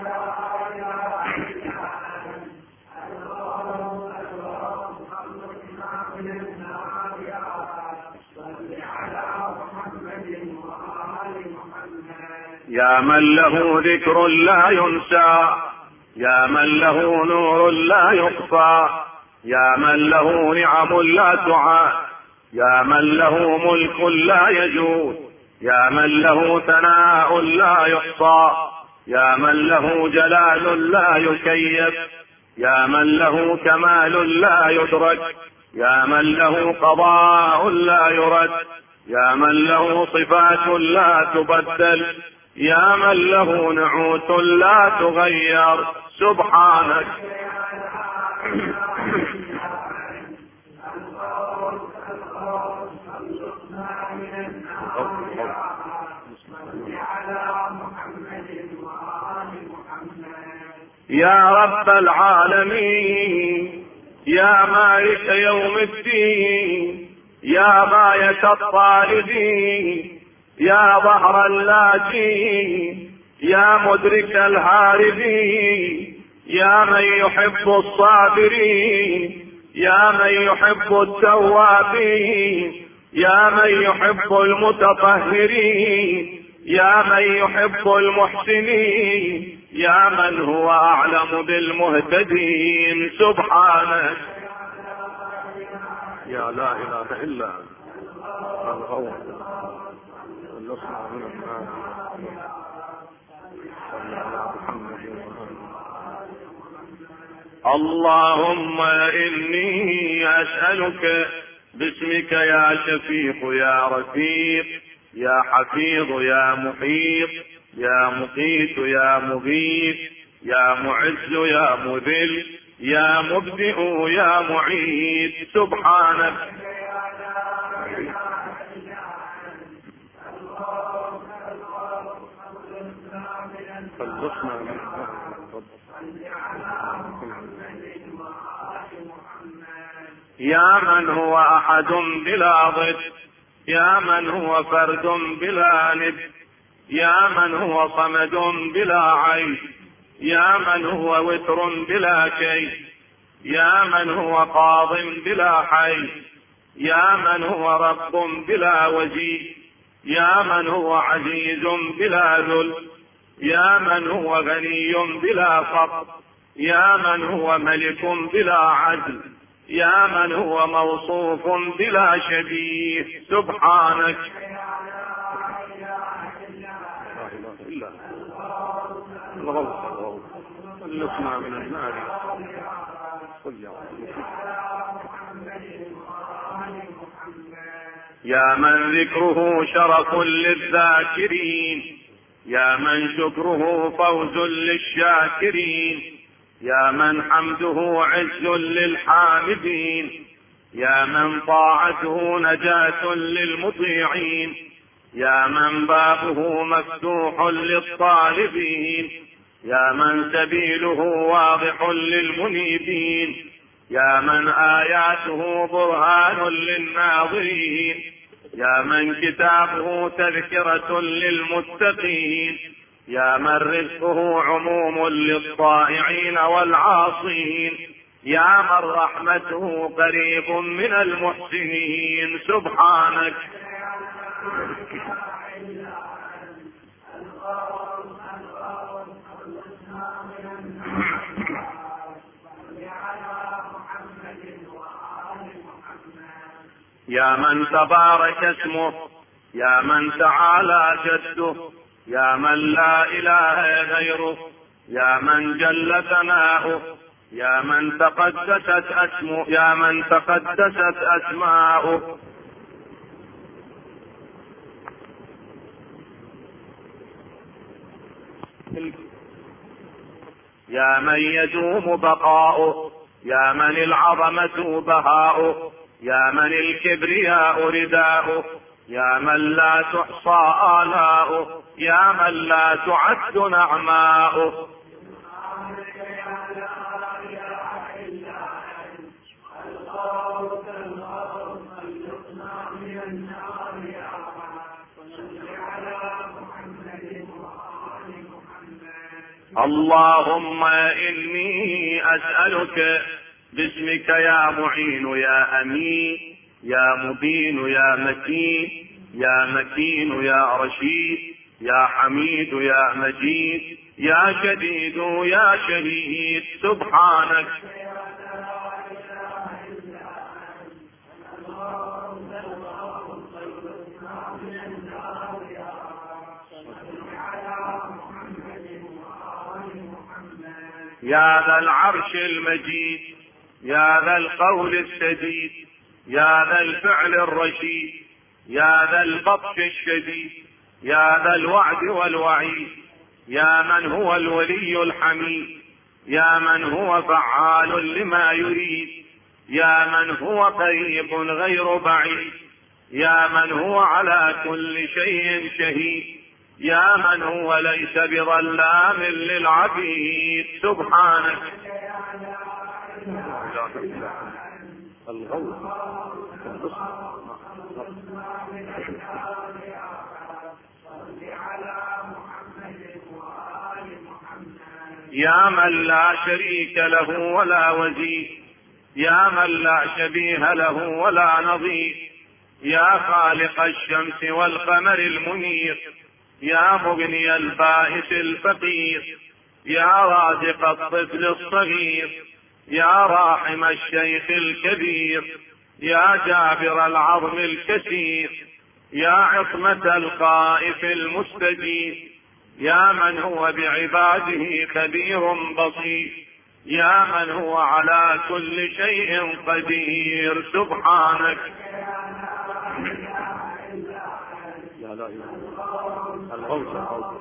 يا من له ذكر لا ينسى يا من له نور لا يخفى يا من له نعم لا تعاد يا من له ملك لا يجود يا من له ثناء لا يحصى يا من له جلال لا يكيف يا من له كمال لا يدرك يا من له قضاء لا يرد يا من له صفات لا تبدل يا من له نعوت لا تغير سبحانك يا رب العالمين يا مالك يوم الدين يا غاية الطالبين يا ظهر اللاجين يا مدرك الهاربين يا من يحب الصابرين يا من يحب التوابين يا من يحب المتطهرين يا من يحب المحسنين يا من هو أعلم بالمهتدين سبحانك يا لا إله إلا أنت الغوث والنصر من النار صلى على محمد اللهم إني أسألك باسمك يا شفيق يا رفيق يا حفيظ يا محيط يا مقيت يا مغيث يا معز يا مذل يا مبدئ يا معيد سبحانك خلصنا من يا من هو أحد بلا ضد يا من هو فرد بلا ند يا من هو صمد بلا عين يا من هو وتر بلا كي يا من هو قاض بلا حي يا من هو رب بلا وجيه يا من هو عزيز بلا ذل يا من هو غني بلا فقر يا من هو ملك بلا عدل يا من هو موصوف بلا شبيه سبحانك الغوث خلصنا من النار يا من ذكره شرف للذاكرين يا من شكره فوز للشاكرين يا من حمده عز للحامدين يا من طاعته نجاة للمطيعين يا من بابه مفتوح للطالبين يا من سبيله واضح للمنيبين يا من آياته برهان للناظرين يا من كتابه تذكرة للمتقين، يا من رزقه عموم للطائعين والعاصين، يا من رحمته قريب من المحسنين. سبحانك. يا من تبارك اسمه، يا من تعالى جده، يا من لا إله غيره، يا من جل ثناؤه، يا من تقدست اسمه، يا من تقدست أسماؤه. يا من يدوم بقاؤه، يا من العظمة بهاؤه، يا من الكبرياء رداؤه، يا من لا تحصى آلاؤه، يا من لا تعد نعماؤه. اللهم إني أسألك باسمك يا معين يا أمين يا مبين يا متين يا مكين يا رشيد يا حميد يا مجيد يا شديد يا شهيد. سبحانك. يا ذا العرش المجيد، يا ذا القول السديد، يا ذا الفعل الرشيد، يا ذا البطش الشديد، يا ذا الوعد والوعيد، يا من هو الولي الحميد، يا من هو فعال لما يريد، يا من هو قريب غير بعيد، يا من هو على كل شيء شهيد، يا من هو ليس بظلام للعبيد. سبحانك. يا من لا شريك له ولا وزير، يا من لا شبيه له ولا نظير، يا خالق الشمس والقمر المنير، يا مغني البائس الفقير، يا رازق الطفل الصغير، يا راحم الشيخ الكبير، يا جابر العظم الكثير، يا عصمة الخائف المستجيب، يا من هو بعباده خبير بصير، يا من هو على كل شيء قدير. سبحانك. لا لا الغوث الغوث.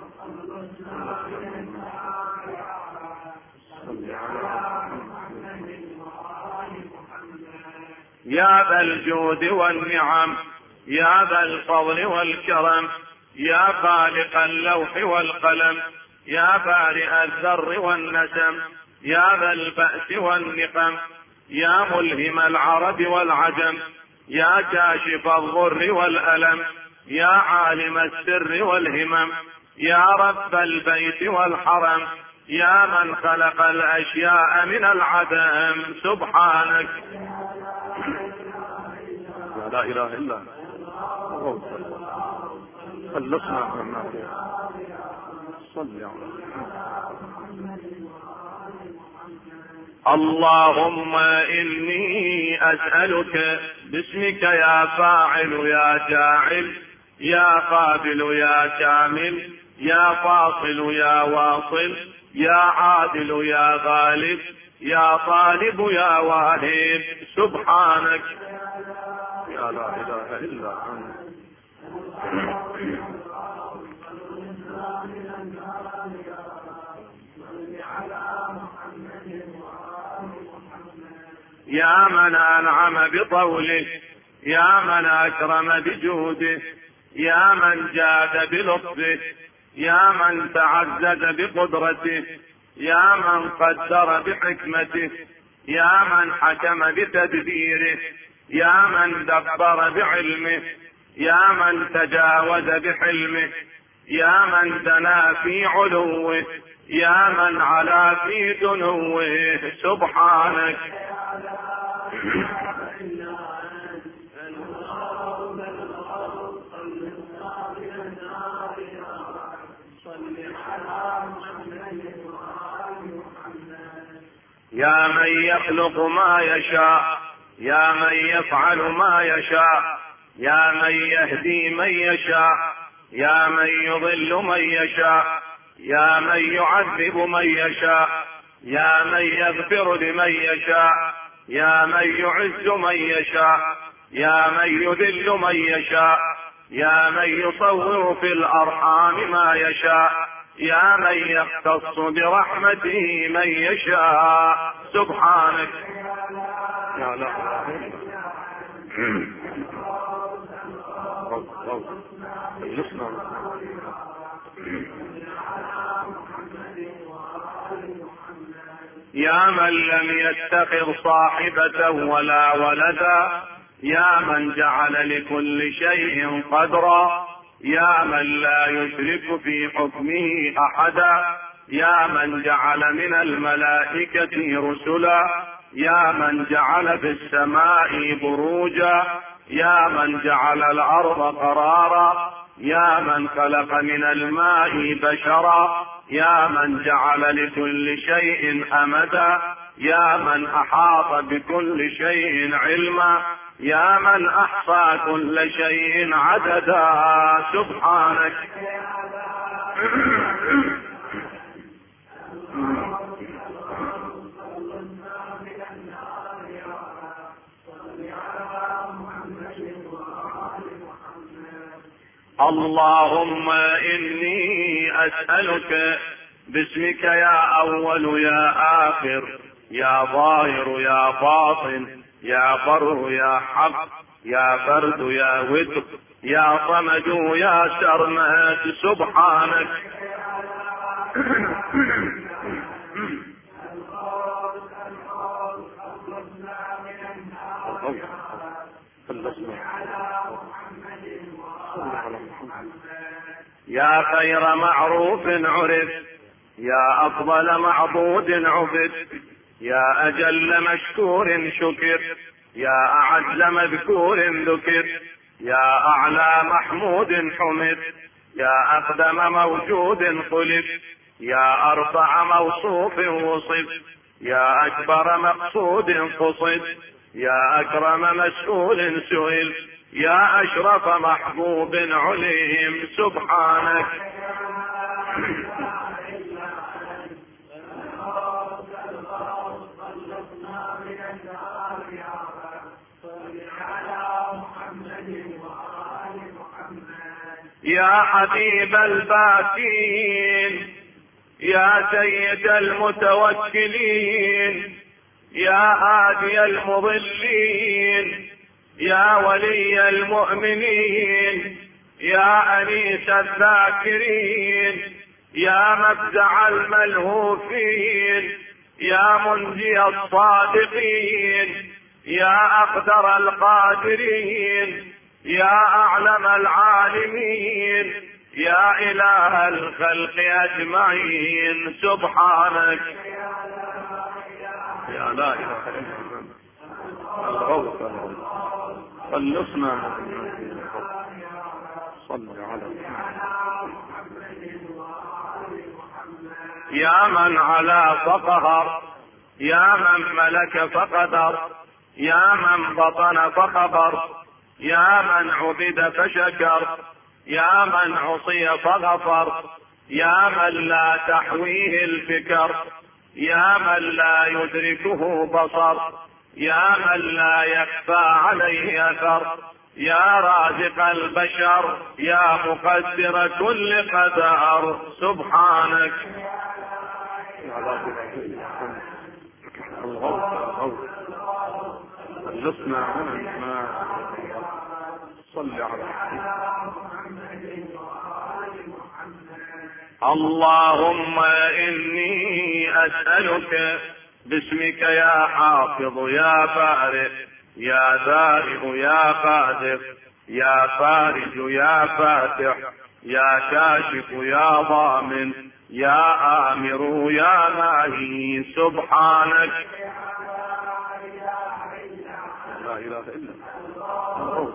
يا ذا الجود والنعم، يا ذا الفضل والكرم، يا خالق اللوح والقلم، يا بارئ الذر والنسم، يا ذا البأس والنقم، يا ملهم العرب والعجم، يا كاشف الضر والألم، يا عالم السر والهمم، يا رب البيت والحرم، يا من خلق الأشياء من العدم. سبحانك. لا إله إلا الله. خلصنا مما فيه. صل يا اللهم إني أسألك باسمك يا فاعل يا جاعل، يا قابل يا كامل، يا فاصل يا واصل، يا عادل يا غالب، يا طالب يا واهب. سبحانك. يا لا إله إلا أنت. يا من أنعم بطوله، يا من أكرم بجوده، يا من جاد بلطفه، يا من تعزز بقدرته، يا من قدر بحكمته، يا من حكم بتدبيره، يا من دبر بعلمه، يا من تجاوز بحلمه، يا من دنا في علوه، يا من علا في دنوه، سبحانك. يا من يخلق ما يشاء، يا من يفعل ما يشاء، يا من يهدي من يشاء، يا من يضل من يشاء، يا من يعذب من يشاء، يا من يغفر لمن يشاء، يا من يعز من يشاء، يا من يذل من يشاء، يا من يصور في الأرحام ما يشاء، يا من يختص برحمته من يشاء، سبحانك. يا لا يا من لم يتخذ صاحبة ولا ولدا، يا من جعل لكل شيء قدرا، يا من لا يشرك في حكمه أحدا، يا من جعل من الملائكة رسلا، يا من جعل في السماء بروجا، يا من جعل الأرض قرارا، يا من خلق من الماء بشرا، يا من جعل لكل شيء أمدا، يا من أحاط بكل شيء علما، يا من أحصى كل شيء عددا، سبحانك. اللهم إني أسألك باسمك يا أول يا آخر، يا ظاهر يا باطن، يا بر يا حق، يا فرد يا وتر، يا صمد يا سرمد، سبحانك. يا خير معروف عرف، يا أفضل معبود عبد، يا أجل مشكور شكر، يا أعز مذكور ذكر، يا أعلى محمود حمد، يا أقدم موجود خلق، يا أرفع موصوف وصف، يا أكبر مقصود قصد، يا أكرم مسؤول سئل، يا أشرف محبوب عليم، سبحانك. يا حبيب الباكين، يا سيد المتوكلين، يا هادي المضلين، يا ولي المؤمنين، يا أنيس الذاكرين، يا مفزع الملهوفين، يا منجي الصادقين، يا أقدر القادرين، يا أعلم العالمين، يا إله الخلق أجمعين، سبحانك. يا لا إله إلا أنت الغوث خلصنا. صل على يا من علا فقهر، يا من ملك فقدر، يا من بطن فخبر، يا من عبد فشكر، يا من عصي فغفر، يا من لا تحويه الفكر، يا من لا يدركه بصر، يا من لا يخفى عليه اثر، يا رازق البشر، يا مقدر كل قدر، سبحانك. خلصنا ما صل على اللهم إني أسألك باسمك يا حافظ يا بارئ، يا ذائب يا قادر، يا فارج يا فاتح يا كاشف يا ضامن يا آمر يا ناهي سبحانك. لا إله إلا الله.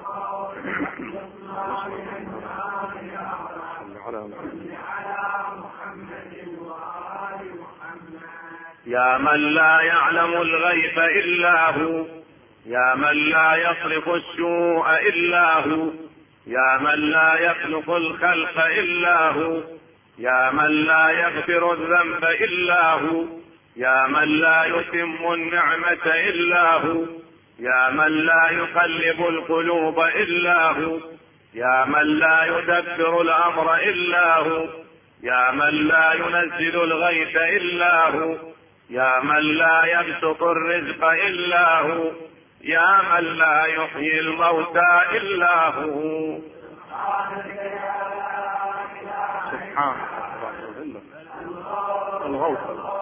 يا من لا يعلم الغيب إلا هو، يا من لا يصرف السوء إلا هو، يا من لا يخلق الخلق إلا هو، يا من لا يغفر الذنب إلا هو، يا من لا يتم النعمة إلا هو، يا من لا يقلب القلوب إلا هو، يا من لا يدبر الأمر إلا هو، يا من لا ينزل الغيث إلا هو، يا من لا يبسط الرزق إلا هو، يا من لا يحيي الموتى إلا هو. سبحان الغوث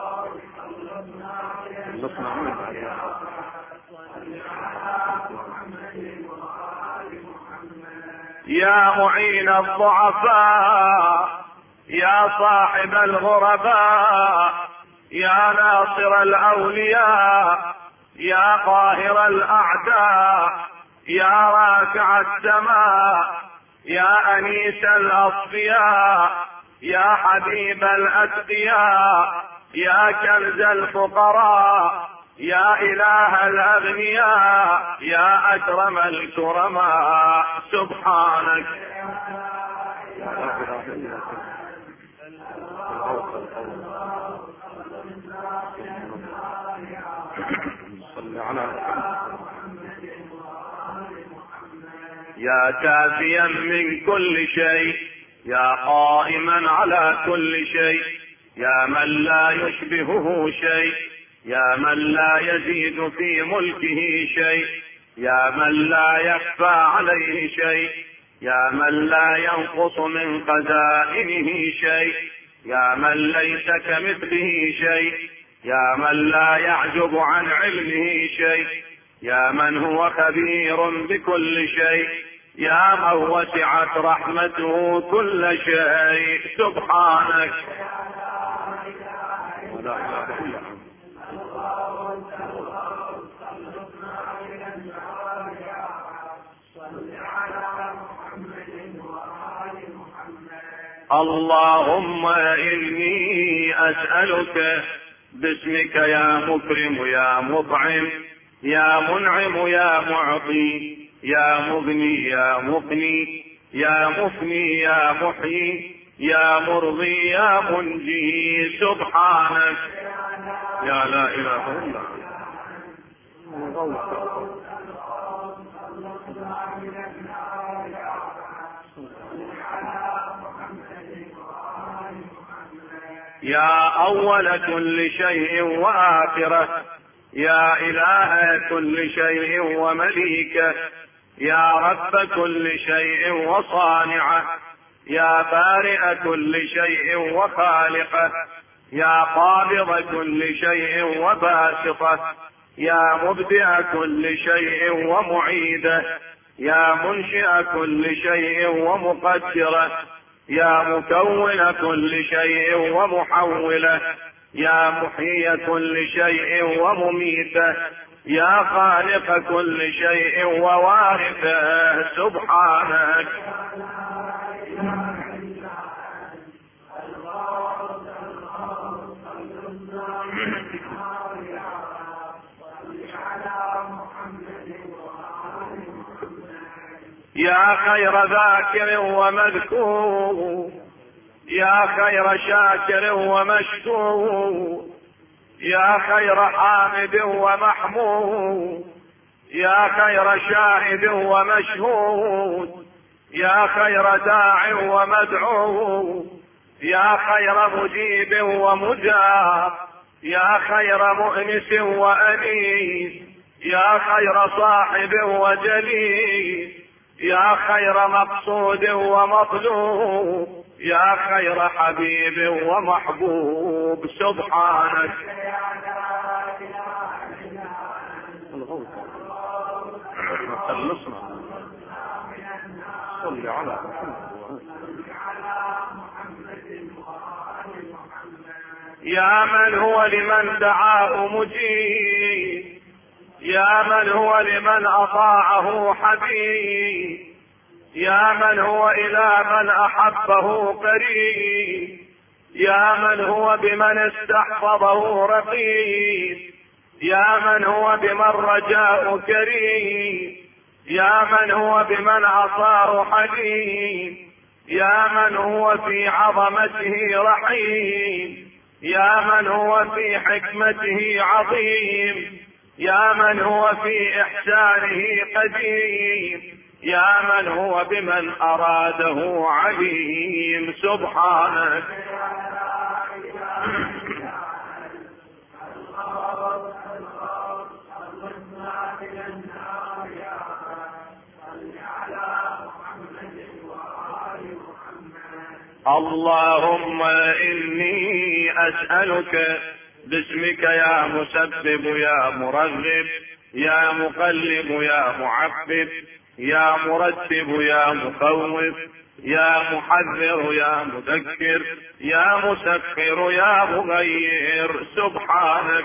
يا معين الضعفاء يا صاحب الغرباء يا ناصر الأولياء يا قاهر الأعداء يا رافع السماء يا أنيس الأصفياء يا حبيب الأتقياء يا كنز الفقراء يا إله الأغنياء يا أكرم الكرماء سبحانك. يا كافيا من كل شيء يا قائما على كل شيء يا من لا يشبهه شيء يا من لا يزيد في ملكه شيء يا من لا يخفى عليه شيء يا من لا ينقص من خزائنه شيء يا من ليس كمثله شيء يا من لا يعجب عن علمه شيء يا من هو خبير بكل شيء يا من وسعت رحمته كل شيء سبحانك. لا إله إلا الله. اللهم إني أسألك باسمك يا مكرم يا مطعم يا منعم يا معطي يا مغني يا مقني يا مفني يا محيي يا مرضي يا منجي سبحانك. يا لا إله إلا الله. يا أول كل شيء وآخره يا إله كل شيء ومليكه يا رب كل شيء وصانعه يا بارئ كل شيء وخالقه يا قابض كل شيء وباسطه يا مبدئ كل شيء ومعيده يا منشئ كل شيء ومقدره يا مكون كل شيء ومحوله يا محيي كل شيء ومميته يا خالق كل شيء ووارثه سبحانك. يا خير ذاكر ومذكور يا خير شاكر ومشكور يا خير حامد ومحمود يا خير شاهد ومشهود يا خير داع ومدعو يا خير مجيب ومجاب يا خير مؤنس وأنيس يا خير صاحب وجليس يا خير مقصود ومطلوب يا خير حبيب ومحبوب سبحانك. صل على يا من هو لمن دعاه مجيب، يا من هو لمن أطاعه حبيب، يا من هو إلى من أحبه قريب، يا من هو بمن استحفظه رقيب، يا من هو بمن رجاء كريم، يا من هو بمن عصاه حليم، يا من هو في عظمته رحيم، يا من هو في حكمته عظيم، يا من هو في إحسانه قديم، يا من هو بمن أراده عليم. سبحانك اللهم إني أسألك باسمك يا مسبب يا مرغب يا مقلب يا معبد يا مرتب يا مخوف يا محذر يا مذكر يا مسخر يا مغير. سبحانك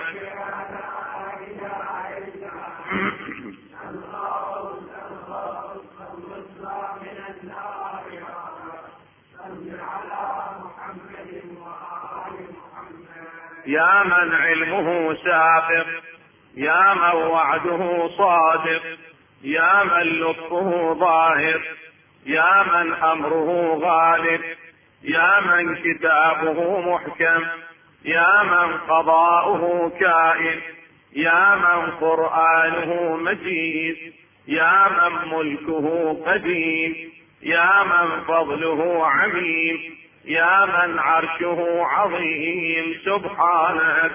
يا من علمه سابق، يا من وعده صادق، يا من لطفه ظاهر، يا من أمره غالب، يا من كتابه محكم، يا من قضاؤه كائن، يا من قرآنه مجيد، يا من ملكه قديم، يا من فضله عميم، يا من عرشه عظيم. سبحانك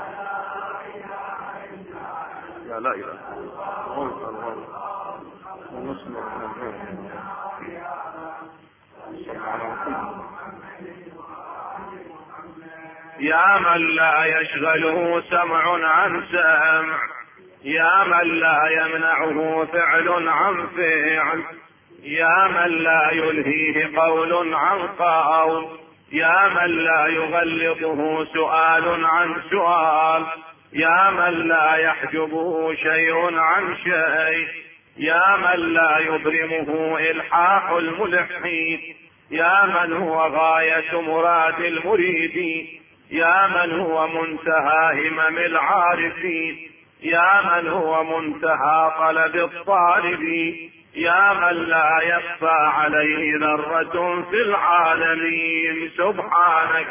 لا لا إله يا من لا يشغله سمع عن سمع، يا من لا يمنعه فعل عن فعل، يا من لا يلهيه قول عن قول، يا من لا يغلطه سؤال عن سؤال، يا من لا يحجبه شيء عن شيء، يا من لا يبرمه إلحاح الملحين، يا من هو غاية مراد المريدين، يا من هو منتهى همم العارفين، يا من هو منتهى طلب الطالبين، يا من لا يخفى عليه ذرة في العالمين. سبحانك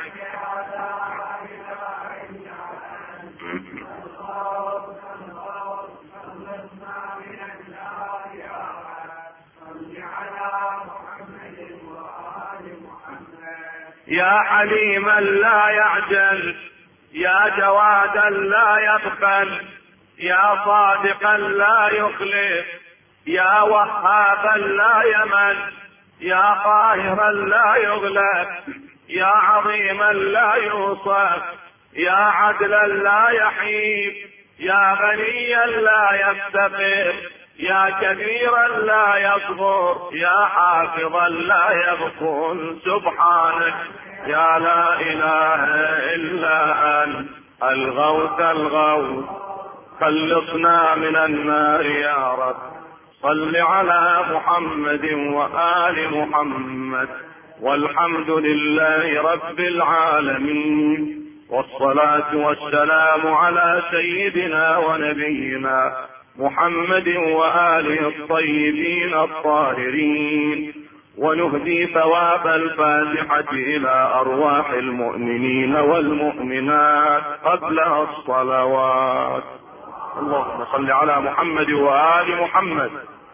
يا حليما لا يعجل، يا جوادا لا يبخل، يا صادقا لا يخلف، يا وهابا لا يمل، يا قاهرا لا يغلب، يا عظيما لا يوصف، يا عدلا لا يحيب، يا غنيا لا يفتقر، يا كبيرا لا يصغر، يا حافظا لا يغفل. سبحانك يا لا إله إلا أنت الغوث الغوث، خلصنا من النار يا رب. صل على محمد وآل محمد، والحمد لله رب العالمين، والصلاة والسلام على سيدنا ونبينا محمد وآله الطيبين الطاهرين. ونهدي ثواب الفاتحة إلى أرواح المؤمنين والمؤمنات قبل الصلوات. اللهم صل على محمد وآل محمد